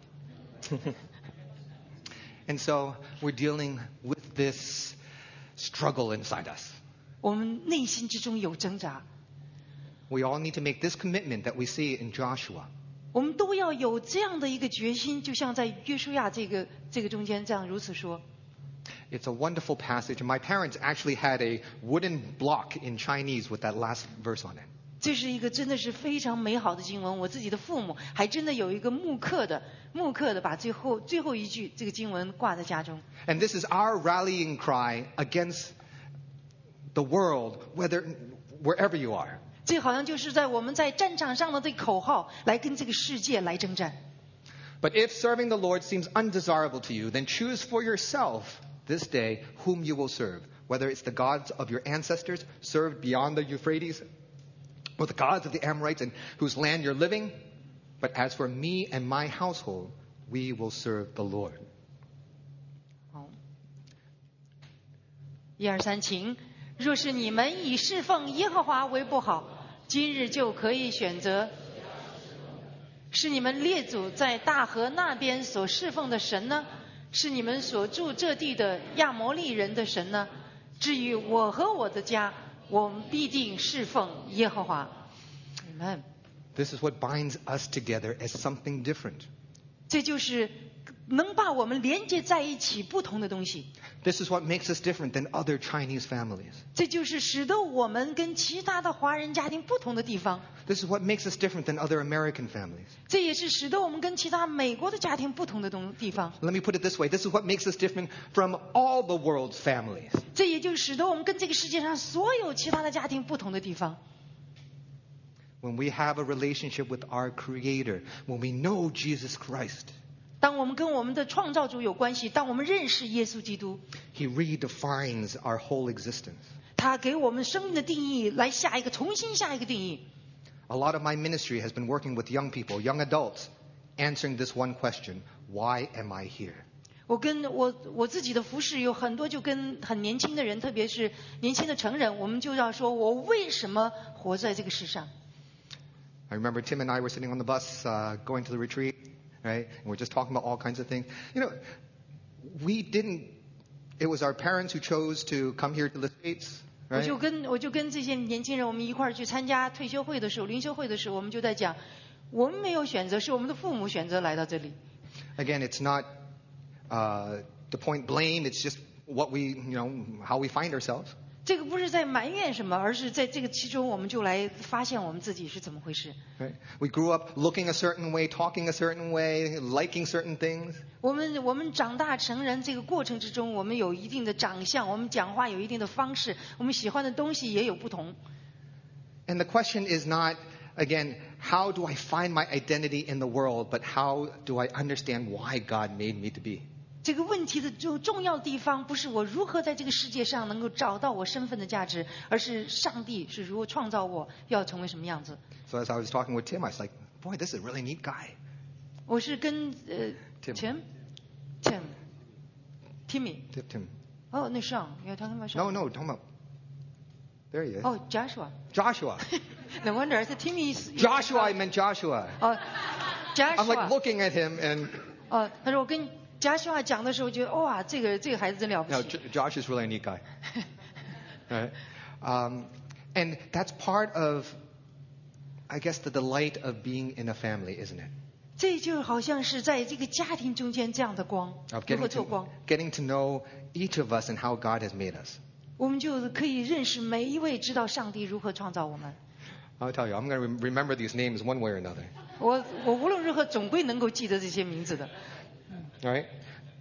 And so we're dealing with this struggle inside us. 我们内心之中有挣扎， We all need to make this commitment that we see in Joshua. 我们都要有这样的一个决心，就像在约书亚这个这个中间这样如此说。 It's a wonderful passage, and my parents actually had a wooden block in Chinese with that last verse on it. 这是一个真的是非常美好的经文，我自己的父母还真的有一个木刻的木刻的把最后最后一句这个经文挂在家中。 And this is our rallying cry against the world, whether wherever you are. 这好像就是在我们在战场上的这个口号，来跟这个世界来征战。 But if serving the Lord seems undesirable to you, then choose for yourself this day whom you will serve, whether it's the gods of your ancestors served beyond the Euphrates, or the gods of the Amorites in whose land you're living. But as for me and my household, we will serve the Lord. 好，一二三，请。若是你们以侍奉耶和华为不好，今日就可以选择是你们列祖在大河那边所侍奉的神呢，是你们所住这地的亚摩利人的神呢？至于我和我的家，我们必定侍奉耶和华。Amen。 This is what binds us together as something different. 这就是能把我们连接在一起不同的东西。 This is what makes us different than other Chinese families. 这就是使得我们跟其他的华人家庭不同的地方。 This is what makes us different than other American families. 这也是使得我们跟其他美国的家庭不同的东地方。 Let me put it this way. This is what makes us different from all the world's families. 这也就使得我们跟这个世界上所有其他的家庭不同的地方。 When we have a relationship with our Creator, when we know Jesus Christ, 当我们跟我们的创造主有关系，当我们认识耶稣基督， He redefines our whole existence. 他给我们生命的定义来下一个重新下一个定义。 A lot of my ministry has been working with young people, young adults, answering this one question: why am I here? 我跟我我自己的服饰有很多就跟很年轻的人，特别是年轻的成人，我们就要说我为什么活在这个世上。 I remember Tim and I were sitting on the bus uh, going to the retreat, right? And we're just talking about all kinds of things. You know, we didn't, it was our parents who chose to come here to the States, 我 right? 就跟我就跟这些年轻人，我们一块儿去参加退休会的时候，灵修会的时候，我们就在讲，我们没有选择，是我们的父母选择来到这里。 Again, it's not uh, to point blame. It's just what we, you know, how we find ourselves. 这个不是在埋怨什么，而是在这个其中，我们就来发现我们自己是怎么回事。 Right? We grew up looking a certain way, talking a certain way, liking certain things. 我们我们长大成人这个过程之中，我们有一定的长相，我们讲话有一定的方式，我们喜欢的东西也有不同。 And the question is not, again, how do I find my identity in the world, but how do I understand why God made me to be? 这个问题的重重要的地方，不是我如何在这个世界上能够找到我身份的价值，而是上帝是如何创造我，要成为什么样子。 So as I was talking with Tim, I was like, boy, this is a really neat guy. 我是跟呃 Tim. Tim Tim Timmy Tip Tim. 哦，那上，You're talking about No, Sean? no, talking about. There he is. 哦 Joshua Joshua. No wonder I said Timmy is Joshua, I meant Joshua. 哦 I'm like Joshua looking at him, and 哦，他说我跟 Joshua 讲的时候，觉得哇，这个这个孩子真了不 no, 起。 J- Josh is really a neat guy. Right? Um, and that's part of, I guess, the delight of being in a family, isn't it? 这就好像是在这个家庭中间这样的光， Of 如何 getting 做 to, 光？ getting to know each of us and how God has made us. 我们就可以认识每一位，知道上帝如何创造我们。 I'll tell you, I'm going to remember these names one way or another. 我我无论如何总归能够记得这些名字的。 All right?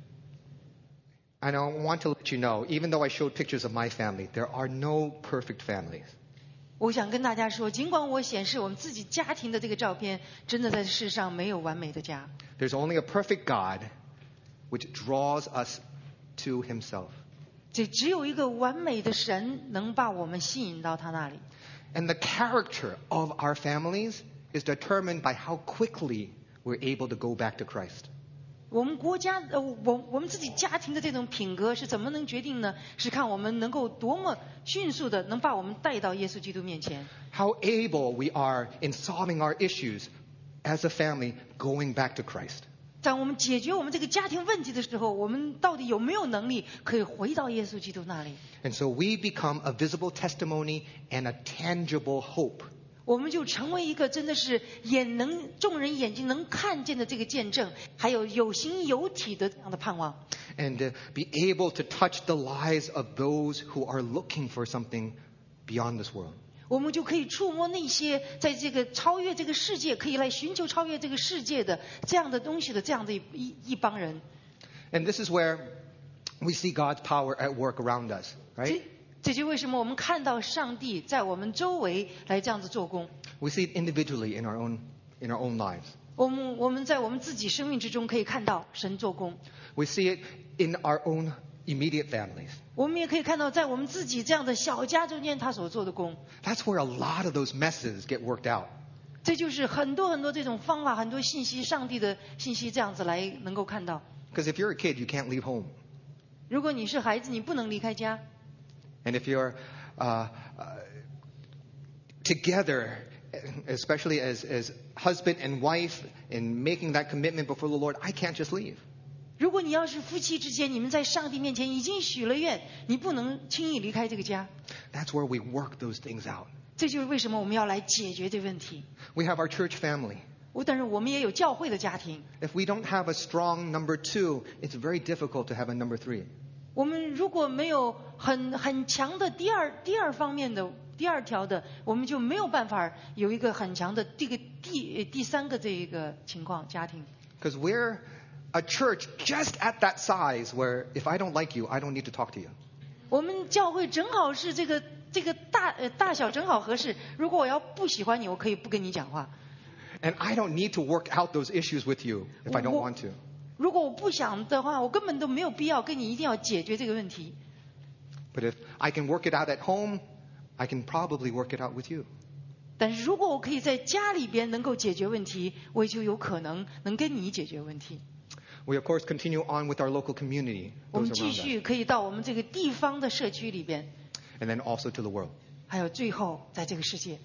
And I want to let you know, even though I showed pictures of my family, there are no perfect families. 我想跟大家说，尽管我显示我们自己家庭的这个照片，真的在世上没有完美的家。 There's only a perfect God which draws us to himself. 这只有一个完美的神能把我们吸引到他那里。 And the character of our families is determined by how quickly we're able to go back to Christ. 我们国家呃，我我们自己家庭的这种品格是怎么能决定呢？是看我们能够多么迅速的能把我们带到耶稣基督面前。 How able we are in solving our issues as a family going back to Christ. 在我们解决我们这个家庭问题的时候，我们到底有没有能力可以回到耶稣基督那里？ And so we become a visible testimony and a tangible hope. 我们就成为一个真的是眼能众人眼睛能看见的这个见证，还有有形有体的这样的盼望。 And uh, be able to touch the lives of those who are looking for something beyond this world. 我们就可以触摸那些在这个超越这个世界，可以来寻求超越这个世界的这样的东西的这样的一一一帮人。 And this is where we see God's power at work around us, 这 right? 这就为什么我们看到上帝在我们周围来这样子做工。 We see it individually in our own in our own lives. 我们我们在我们自己生命之中可以看到神做工， We see it in our own immediate families. 我们也可以看到在我们自己这样的小家中间他所做的工。 That's where a lot of those messes get worked out. 这就是很多很多这种方法，很多信息，上帝的信息这样子来能够看到。 Because if you're a kid, you can't leave home. 如果你是孩子，你不能离开家。 And if you're uh, uh, together, especially as, as husband and wife, in making that commitment before the Lord, I can't just leave. 如果你要是夫妻之间，你们在上帝面前已经许了愿，你不能轻易离开这个家。 That's where we work those things out. 这就是为什么我们要来解决这个问题。 We have our church family. 我但是我们也有教会的家庭。 If we don't have a strong number two, it's very difficult to have a number three. 我们如果没有很很强的第二第二方面的第二条的，我们就没有办法有一个很强的这个第第三个这一个情况家庭。 Because we're a church just at that size where if I don't like you, I don't need to talk to you. 我们教会正好是这个这个大呃大小正好合适。如果我要不喜欢你，我可以不跟你讲话。 And I don't need to work out those issues with you if I don't Well- want to. 如果我不想的话，我根本都没有必要跟你一定要解决这个问题。 But if I can work it out at home, I can probably work it out with you. 但是如果我可以在家里边能够解决问题，我也就有可能能跟你解决问题。 We, of course, continue on with our local community, 我 those 们继 around us, 续可以到我们这个地方的社区里边， and then also to the world. 还有最后在这个世界。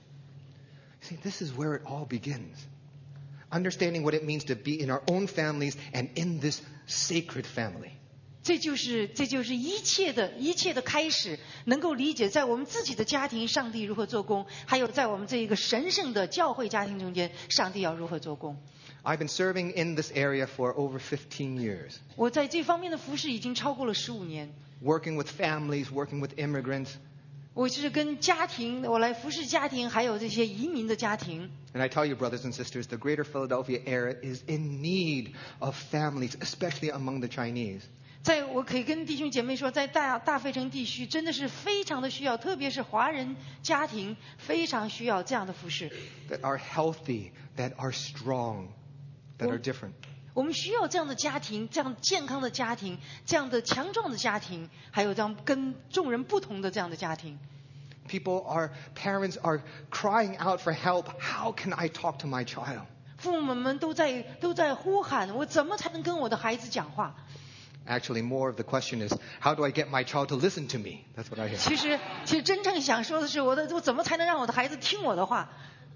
See, this is where it all begins. Understanding what it means to be in our own families and in this sacred family. 这就是这就是一切的一切的开始，能够理解在我们自己的家庭，上帝如何做工，还有在我们这一个神圣的教会家庭中间，上帝要如何做工。 I've been serving in this area for over fifteen years, 我在这方面的服侍已经超过了十五年。 working with families, working with immigrants. 我是跟家庭，我来服侍家庭，还有这些移民的家庭。 And I tell you, brothers and sisters, the greater Philadelphia area is in need of families, especially among the Chinese. 在我可以跟弟兄姐妹说，在大大费城地区真的是非常的需要，特别是华人家庭非常需要这样的服侍。 That are healthy, that are strong, that are different. 我们需要这样的家庭，这样健康的家庭，这样的强壮的家庭，还有这样跟众人不同的这样的家庭。 People are, parents are crying out for help. How can I talk to my child? 父母们都在都在呼喊，我怎么才能跟我的孩子讲话？ Actually, more of the question is, how do I get my child to listen to me? That's what I hear. 其实，其实真正想说的是，我的我怎么才能让我的孩子听我的话？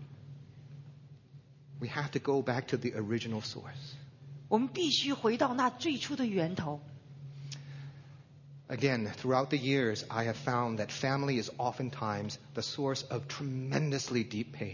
We have to go back to the original source. 我们必须回到那最初的源头。 Again, throughout the years, I have found that family is oftentimes the source of tremendously deep pain.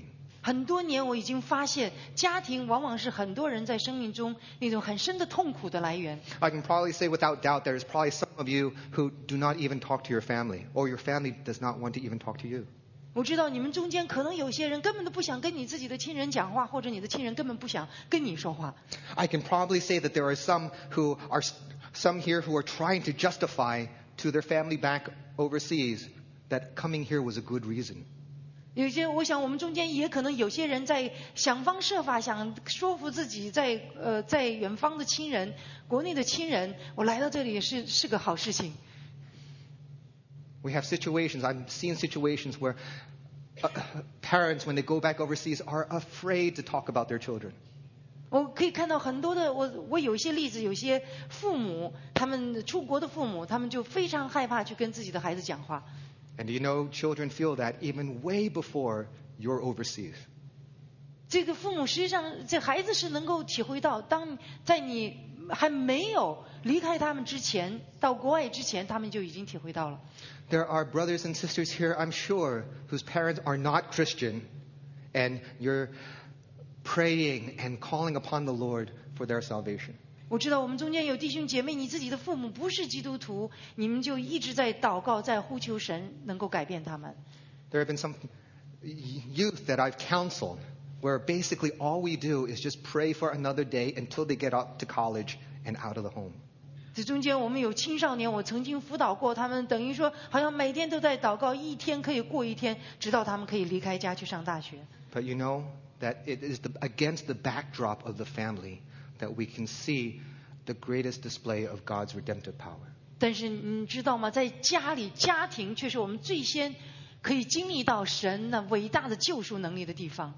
很多年我已经发现，家庭往往是很多人在生命中那种很深的痛苦的来源。 I can probably say without doubt there's probably some of you who do not even talk to your family, or your family does not want to even talk to you. 我知道你们中间可能有些人根本都不想跟你自己的亲人讲话，或者你的亲人根本不想跟你说话。 I can probably say that there are some who are some here who are trying to justify to their family back overseas that coming here was a good reason. 有些，我想我们中间也可能有些人在想方设法想说服自己在，呃在远方的亲人、国内的亲人，我来到这里也是是个好事情。 We have situations, I've seen situations where uh, parents, when they go back overseas, are afraid to talk about their children. 我可以看到很多的，我我有一些例子，有些父母，他们出国的父母，他们就非常害怕去跟自己的孩子讲话。 And you know, children feel that even way before you're overseas. 这个父母实际上，这孩子是能够体会到，当在你还没有离开他们之前，到国外之前，他们就已经体会到了。 There are brothers and sisters here, I'm sure, whose parents are not Christian, and you're praying and calling upon the Lord for their salvation. 我知道我们中间有弟兄姐妹，你自己的父母不是基督徒，你们就一直在祷告，在呼求神能够改变他们。 There have been some youth that I've counseled where basically all we do is just pray for another day until they get up to college and out of the home. 这中间我们有青少年，我曾经辅导过他们，等于说好像每天都在祷告，一天可以过一天，直到他们可以离开家去上大学。 But you know that it is the, against the backdrop of the family that we can see the greatest display of God's redemptive power. 但是你知道吗？在家里，家庭却是我们最先可以经历到神那伟大的救赎能力的地方。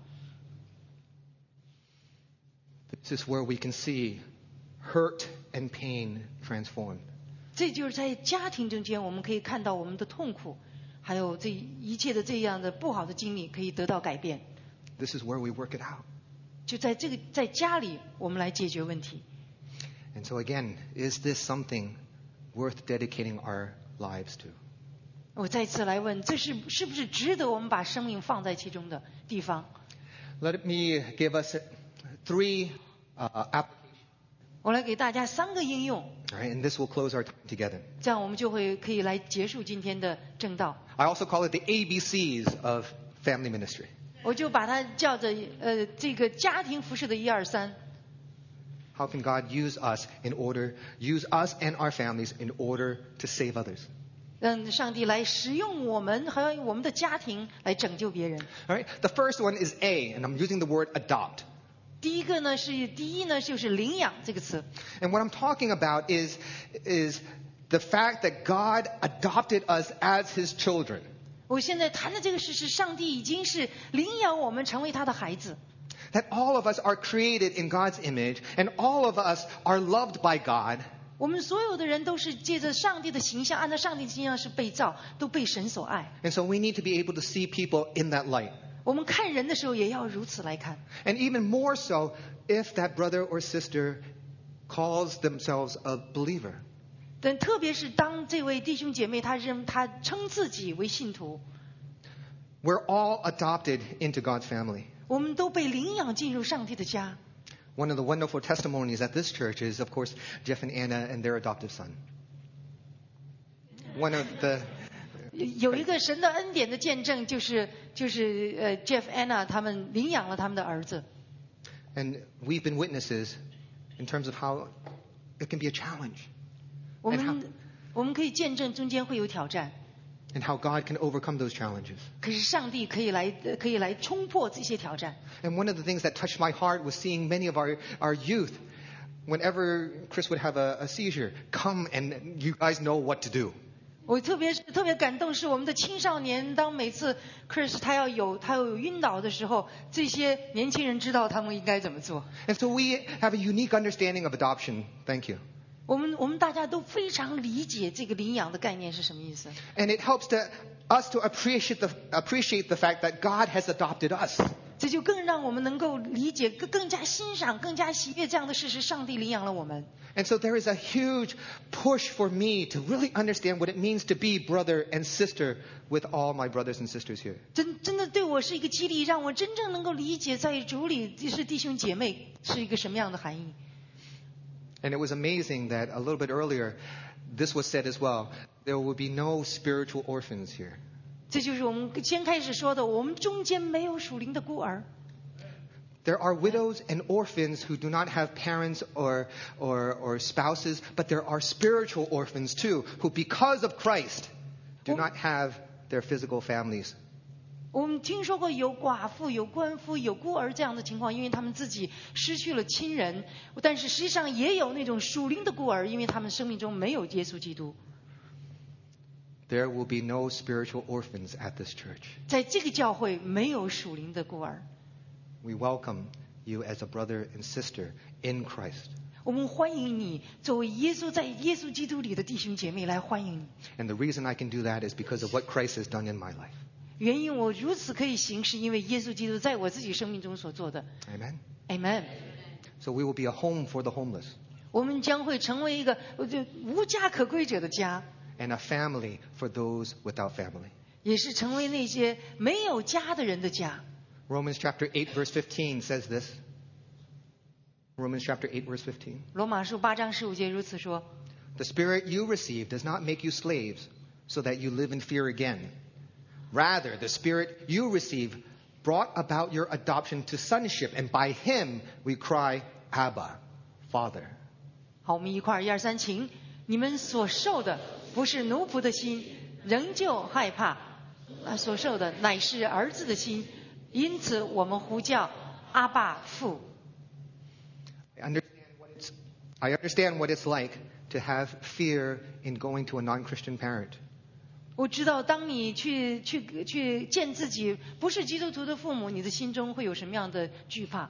This is where we can see hurt and pain transformed. 这就是在家庭中间，我们可以看到我们的痛苦，还有这一切的这样的不好的经历可以得到改变。 This is where we work it out. 就在这个在家里，我们来解决问题。 And so again, is this something worth dedicating our lives to? 我再次来问，这是是不是值得我们把生命放在其中的地方？ Let me give us three uh, applications. 我来给大家三个应用， All right, and this will close our time together. 这样我们就会可以来结束今天的正道。 I also call it the A B Cs of family ministry. 我就把它叫着呃这个家庭服饰的一二三。 How can God use us in order, use us and our families in order to save others? 让上帝来使用我们，还有我们的家庭来拯救别人。 All right, the first one is A, and I'm using the word adopt. 第一个呢是第一呢就是领养这个词。 And what I'm talking about is, is the fact that God adopted us as His children. 我现在谈的这个事是上帝已经是领养我们成为他的孩子。 That all of us are created in God's image, and all of us are loved by God. 我们所有的人都是借着上帝的形象，按照上帝的形象是被造，都被神所爱。 And so we need to be able to see people in that light. 我们看人的时候也要如此来看。 And even more so if that brother or sister calls themselves a believer. 但特别是当这位弟兄姐妹他认他称自己为信徒， We're all adopted into God's family. 我们都被领养进入上帝的家。 One of the wonderful testimonies at this church is, of course, Jeff and Anna and their adoptive son. One of the 有一个神的恩典的见证，就是就是呃 Jeff Anna 他们领养了他们的儿子。 and we've been witnesses in terms of how it can be a challenge 我 and how, 们我们可以见证中间会有挑战， and how God can overcome those challenges. 可是上帝可以来呃可以来冲破这些挑战。 And one of the things that touched my heart was seeing many of our, our youth, whenever Chris would have a, a seizure, come and you guys know what to do. 我特别特别感动，是我们的青少年，当每次 Chris 他要有他要有晕倒的时候，这些年轻人知道他们应该怎么做。 And so we have a unique understanding of adoption. Thank you. 我们我们大家都非常理解这个领养的概念是什么意思。 And it helps to, us to appreciate the, appreciate the fact that God has adopted us. 这就更让我们能够理解，更更加欣赏，更加喜悦这样的事实。上帝领养了我们。 And so there is a huge push for me to really understand what it means to be brother and sister with all my brothers and sisters here. 真真的对我是一个激励，让我真正能够理解在主里是弟兄姐妹是一个什么样的含义。 And it was amazing that a little bit earlier, this was said as well. There will be no spiritual orphans here. 这就是我们先开始说的，我们中间没有属灵的孤儿。 There are widows and orphans who do not have parents or, or, or spouses, but there are spiritual orphans too, who because of Christ do not have their physical families. 我们听说过有寡妇、有官夫、有孤儿这样的情况，因为他们自己失去了亲人。但是实际上也有那种属灵的孤儿，因为他们生命中没有耶稣基督。 There will be no spiritual orphans at this church. 在这个教会没有属灵的孤儿。 We welcome you as a brother and sister in Christ. 我们欢迎你作为耶稣在耶稣基督里的弟兄姐妹来欢迎你。 And the reason I can do that is because of what Christ has done in my life. 原因我如此可以行，是因为耶稣基督在我自己生命中所做的。 Amen. Amen. So we will be a home for the homeless. 我们将会成为一个就无家可归者的家。 And a family for those without family. 也是成为那些没有家的人的家。 Romans chapter eight verse fifteen says this. Romans chapter eight verse fifteen. 罗马书八章十五节如此说。 The spirit you receive does not make you slaves so that you live in fear again. Rather, the spirit you receive brought about your adoption to sonship, and by him we cry, Abba, Father. 好，我们一块儿一二三，请。你们所受的不是奴仆的心，仍旧害怕；那所受的乃是儿子的心，因此我们呼叫阿爸父。 I understand what it's, I understand what it's like to have fear in going to a non-Christian parent. 我知道，当你去去去见自己不是基督徒的父母，你的心中会有什么样的惧怕？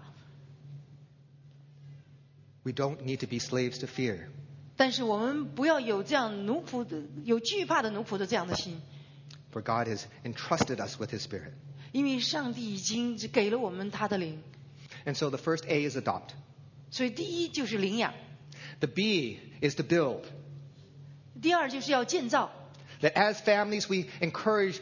We don't need to be slaves to fear. 但是我们不要有这样奴仆的、有惧怕的奴仆的这样的心。 For God has entrusted us with His Spirit. 因为上帝已经给了我们他的灵。 And so the first A is adopt. 所以第一就是领养。 The B is to build. 第二就是要建造。 That as families we encourage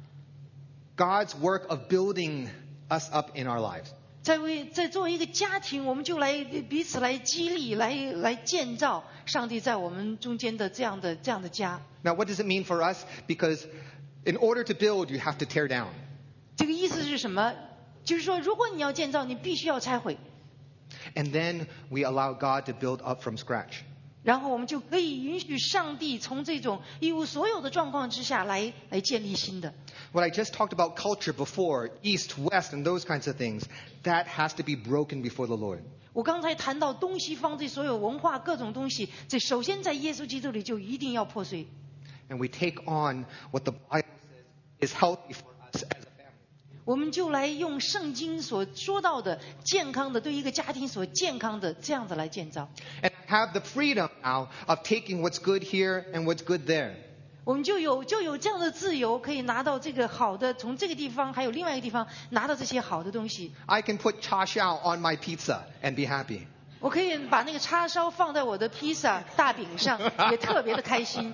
God's work of building us up in our lives. 在为在作为一个家庭，我们就来彼此来激励，来来建造上帝在我们中间的这样的这样的家。 Now, what does it mean for us? Because in order to build, you have to tear down. 这个意思是什么？就是说，如果你要建造，你必须要拆毁。 And then we allow God to build up from scratch. 然后我们就可以允许上帝从这种一无所有的状况之下来来建立新的。 What I just talked about culture before, East, West, and those kinds of things, that has to be broken before the Lord. 我刚才谈到东西方这所有文化各种东西，这首先在耶稣基督里就一定要破碎。 And we take on what the Bible says is healthy for us as a family. 我们就来用圣经所说到的健康的，对一个家庭所健康的这样子来建造。 And have the freedom now of taking what's good here and what's good there. 我们就有就有这样的自由，可以拿到这个好的，从这个地方还有另外一个地方拿到这些好的东西。 I can put cha xiao on my pizza and be happy. 我可以把那个叉烧放在我的披萨大饼上，也特别的开心。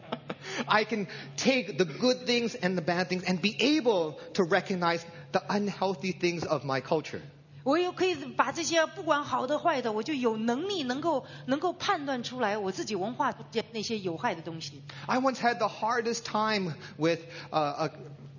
I can take the good things and the bad things and be able to recognize the unhealthy things of my culture. 我又可以把这些不管好的坏的，我就有能力能够能够判断出来我自己文化中间那些有害的东西。 I once had the hardest time with uh,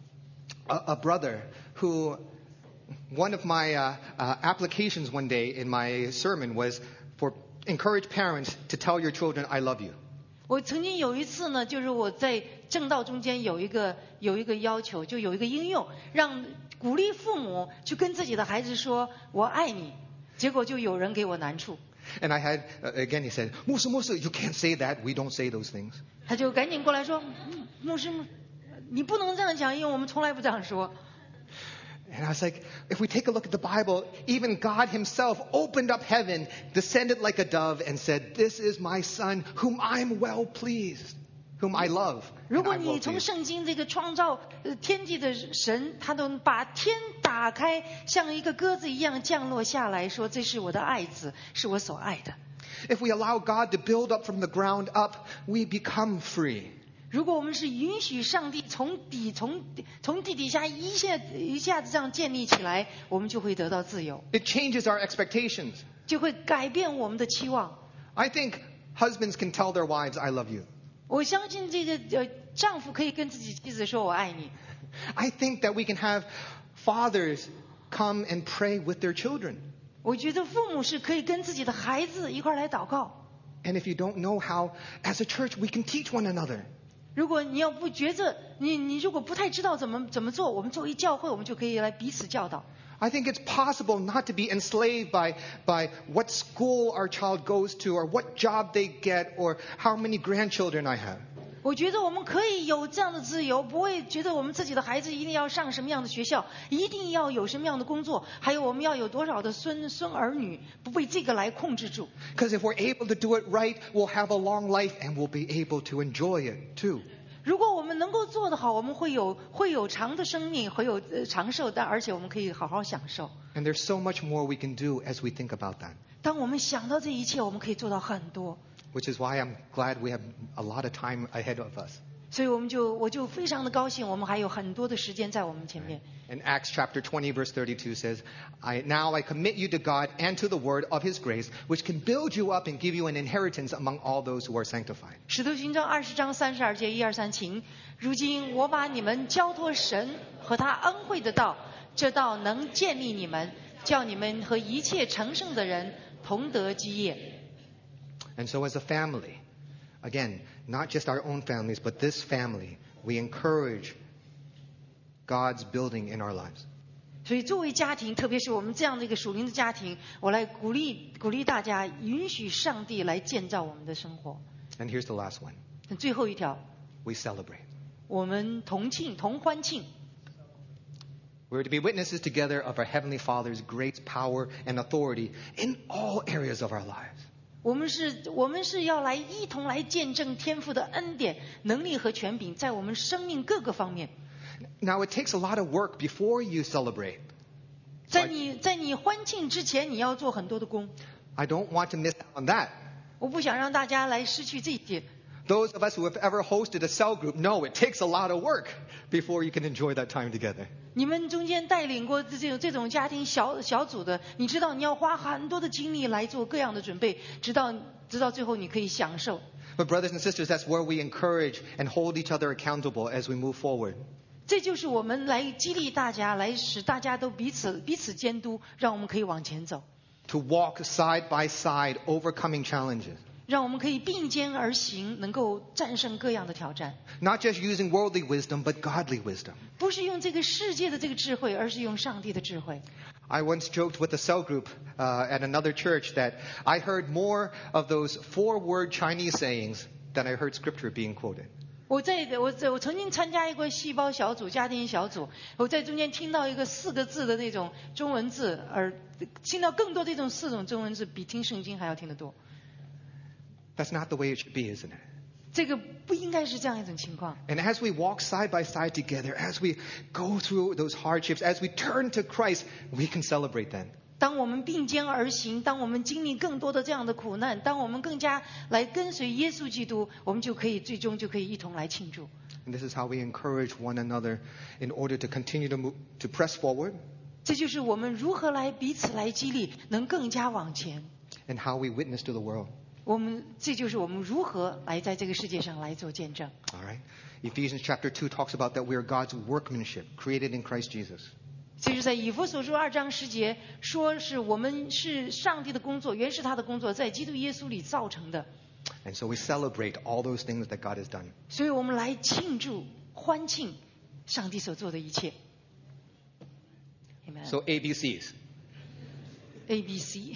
a, a, a brother who, one of my uh, uh, applications one day in my sermon was for encourage parents to tell your children, I love you. 我曾经有一次呢，就是我在正道中间有一个有一个要求，就有一个应用，让鼓励父母去跟自己的孩子说我爱你，结果就有人给我难处。 And I had, uh, again he said, Musa, Musa, you can't say that. We don't say those things. 他就赶紧过来说，嗯牧师，你不能这样讲，因为我们从来不这样说。 And I was like, if we take a look at the Bible, even God himself opened up heaven, descended like a dove, and said, this is my son whom I'm well pleased. whom I love. 如 And 果 I 你 will 从 be. 圣经这个创造呃天地的神，他都把天打开，像一个鸽子一样降落下来，说这是我的爱子，是我所爱的。 If we allow God to build up from the ground up, we become free. 如果我们是允许上帝从底从从地底下一下一下子这样建立起来，我们就会得到自由， It changes our expectations. 就会改变我们的期望。 I think husbands can tell their wives, I love you. 我相信这个呃丈夫可以跟自己妻子说我爱你。 I think that we can have fathers come and pray with their children. 我觉得父母是可以跟自己的孩子一块儿来祷告。 And if you don't know how, as a church, we can teach one another. 如果你要不觉着你你如果不太知道怎么怎么做，我们作为教会，我们就可以来彼此教导。 I think it's possible not to be enslaved by, by what school our child goes to or what job they get or how many grandchildren I have. 我觉得我们可以有这样的自由，不会觉得我们自己的孩子一定要上什么样的学校，一定要有什么样的工作，还有我们要有多少的孙孙儿女，不被这个来控制住。 Because if we're able to do it right, we'll have a long life and we'll be able to enjoy it too. 如果我们能够做得好，我们会有会有长的生命，会有呃长寿，但而且我们可以好好享受。 And there's so much more we can do as we think about that. 当我们想到这一切，我们可以做到很多。 Which is why I'm glad we have a lot of time ahead of us. 所以我们就我就非常的高兴，我们还有很多的时间在我们前面。 And Acts chapter twenty verse thirty-two says, I, Now I commit you to God and to the word of his grace, which can build you up and give you an inheritance among all those who are sanctified. 使徒行传二十章三十二节一二三情，如今我把你们交托神和他恩惠的道，这道能建立你们，叫你们和一切成圣的人同得基业。 And so as a family, again, not just our own families, but this family, we encourage God's building in our lives. 所以作为家庭，特别是我们这样的一个属灵的家庭，我来鼓励鼓励大家，允许上帝来建造我们的生活。 And here's the last one. 最后一条， We celebrate. 我们同庆同欢庆。 We're to be witnesses together of our Heavenly Father's great power and authority in all areas of our lives. 我们是，我们是要来一同来见证天父的恩典、能力和权柄，在我们生命各个方面。 Now, it takes a lot of work before you celebrate. 在你在你欢庆之前，你要做很多的工。 I don't want to miss out on that. 我不想让大家来失去这一点。 Those of us who have ever hosted a cell group know it takes a lot of work before you can enjoy that time together. 你们中间带领过这种这种家庭小小组的，你知道你要花很多的精力来做各样的准备，直到直到最后你可以享受。 But brothers and sisters, that's where we encourage and hold each other accountable as we move forward. 这就是我们来激励大家，来使大家都彼此彼此监督，让我们可以往前走， To walk side by side, overcoming challenges. 让我们可以并肩而行，能够战胜各样的挑战。 Not just using worldly wisdom, but godly wisdom. 不是用这个世界的这个智慧，而是用上帝的智慧。 I once joked with a cell group uh, at another church that I heard more of those four-word Chinese sayings than I heard scripture being quoted. 我在我在我曾经参加一个细胞小组、家庭小组，我在中间听到一个四个字的那种中文字，而听到更多这种四种中文字，比听圣经还要听得多。 That's not the way it should be, isn't it? 这个不应该是这样一种情况。 And as we walk side by side together, as we go through those hardships, as we turn to Christ, we can celebrate then. 当我们并肩而行，当我们经历更多的这样的苦难，当我们更加来跟随耶稣基督，我们就可以最终就可以一同来庆祝。 And this is how we encourage one another in order to continue to move, to press forward, 这就是我们如何来彼此来激励，能更加往前。 and how we witness to the world. 我们这就是我们如何来在这个世界上来做见证。 All right? Ephesians chapter two talks about that we are God's workmanship, created in Christ Jesus. 就是在以弗所书二章十节说，是我们是上帝的工作，原是他的工作，在基督耶稣里造成的。 And so we celebrate all those things that God has done. 所以我们来庆祝、欢庆上帝所做的一切。Amen. So A B Cs. A B C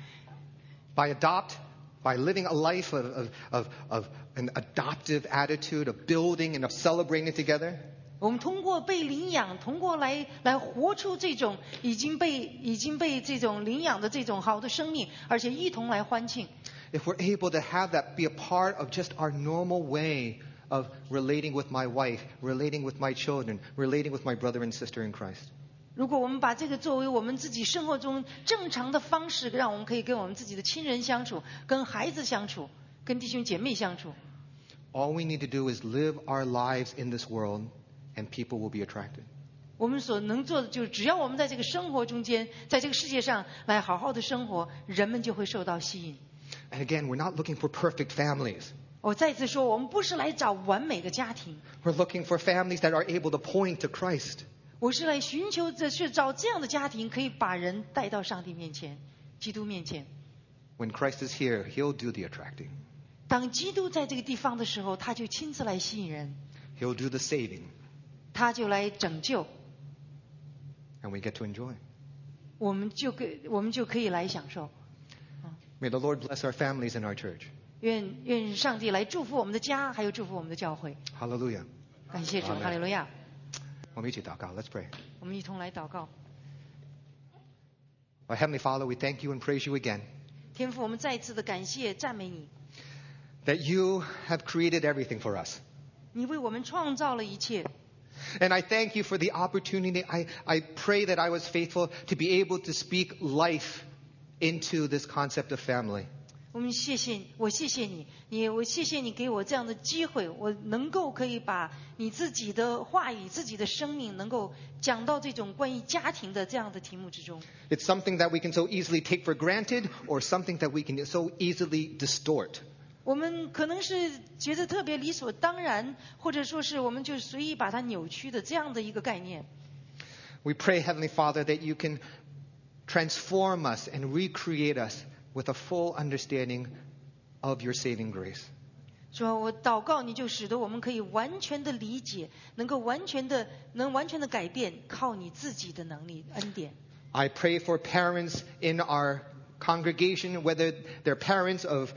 By adopt, by living a life of, of, of, of an adoptive attitude, of building and of celebrating together, 我们通过被领养，通过来来活出这种已经被已经被这种领养的这种好的生命，而且一同来欢庆。 if we're able to have that be a part of just our normal way of relating with my wife, relating with my children, relating with my brother and sister in Christ. 如果我们把这个作为我们自己生活中正常的方式，让我们可以跟我们自己的亲人相处，跟孩子相处，跟弟兄姐妹相处。 All we need to do is live our lives in this world, and people will be attracted. 我们所能做的就是，只要我们在这个生活中间，在这个世界上来好好的生活，人们就会受到吸引。 And again, we're not looking for perfect families. 我再次说，我们不是来找完美的家庭， We're looking for families that are able to point to Christ. 我是来寻求的是找这样的家庭，可以把人带到上帝面前，基督面前。 When Christ is here, he'll do the attracting. 当基督在这个地方的时候，他就亲自来吸引人， He'll do the saving, 他就来拯救， and we get to enjoy. 我们就可我们就可以来享受。 May the Lord bless our families and our church. 愿愿上帝来祝福我们的家，还有祝福我们的教会。 Hallelujah. 感谢主， Amen. 哈利路亚。 我们一起祷告. Let's pray. 我们一同来祷告。 Our Heavenly Father, we thank you and praise you again 天父，我们再一次的感谢赞美你， that you have created everything for us. 你为我们创造了一切。 And I thank you for the opportunity. I, I pray that I was faithful to be able to speak life into this concept of family. 我们谢谢我谢谢你，你我谢谢你给我这样的机会，我能够可以把你自己的话语、自己的生命，能够讲到这种关于家庭的这样的题目之中。 It's something that we can so easily take for granted or something that we can so easily distort. 我们可能是觉得特别理所当然，或者说是我们就随意把它扭曲的这样的一个概念。 We pray, Heavenly Father, that you can transform us and recreate us with a full understanding of your saving grace. 主啊，我祷告你就使得我们可以完全的理解，能够完全的能完全的改变，靠你自己的能力恩典。 I pray for parents in our congregation, whether they're parents of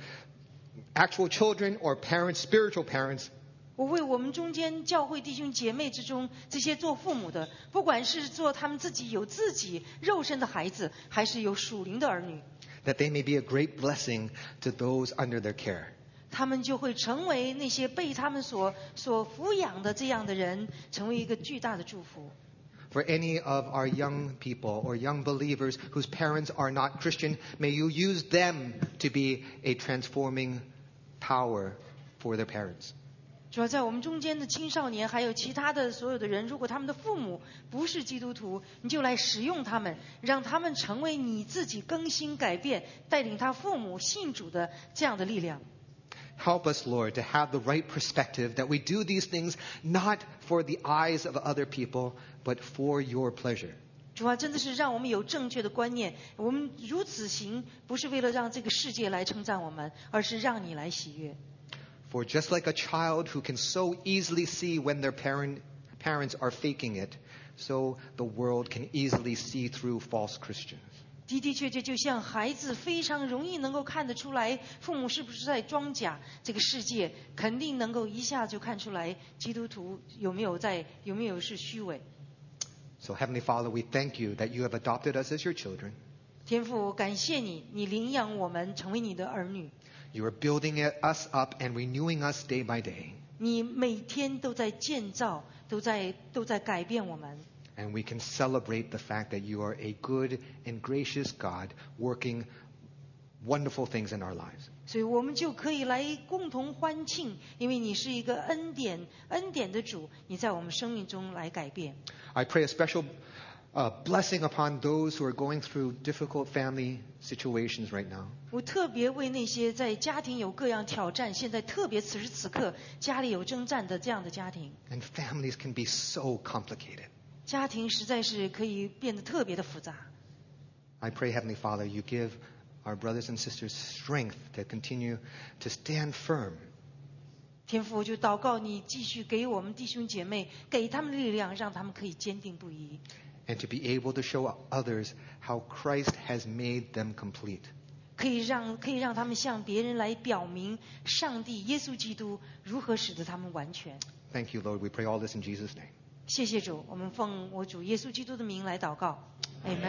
actual children or parents, spiritual parents. 我为我们中间教会弟兄姐妹之中这些做父母的，不管是做他们自己有自己肉身的孩子，还是有属灵的儿女， that they may be a great blessing to those under their care. 他们就会成为那些被他们所所抚养的这样的人，成为一个巨大的祝福。 For any of our young people or young believers whose parents are not Christian, may you use them to be a transforming power for their parents. 主要在我们中间的青少年，还有其他的所有的人，如果他们的父母不是基督徒，你就来使用他们，让他们成为你自己更新改变，带领他父母信主的这样的力量。 Help us, Lord, to have the right perspective that we do these things not for the eyes of other people, but for your pleasure. 主啊，真的是让我们有正确的观念，我们如此行，不是为了让这个世界来称赞我们，而是让你来喜悦。 For just like a child who can so easily see when their parent, parents are faking it, so the world can easily see through false Christians. 的的确确，就像孩子非常容易能够看得出来，父母是不是在装假，这个世界肯定能够一下就看出来，基督徒有没有在，有没有是虚伪。 So, Heavenly Father, we thank you that you have adopted us as your children. 天父，感谢你，你领养我们成为你的儿女， You are building it- us up and renewing us day by day. 你每天都在建造，都在都在改变我们。 And we can celebrate the fact that you are a good and gracious God working wonderful things in our lives. 所以我们就可以来共同欢庆，因为你是一个恩典恩典的主，你在我们生命中来改变。 I pray a special uh, blessing upon those who are going through difficult family situations right now. 我特别为那些在家庭有各样挑战，现在特别此时此刻家里有征战的这样的家庭， And families can be so complicated. 家庭实在是可以变得特别的复杂。 I pray, Heavenly Father, you give our brothers and sisters strength to continue to stand firm. 天父，我就祷告你继续给我们弟兄姐妹，给他们力量，让他们可以坚定不移， And to be able to show others how Christ has made them complete. 可以让可以让他们向别人来表明上帝耶稣基督如何使得他们完全。 Thank you, Lord. We pray all this in Jesus' name. 谢谢主，我们奉我主耶稣基督的名来祷告，阿门。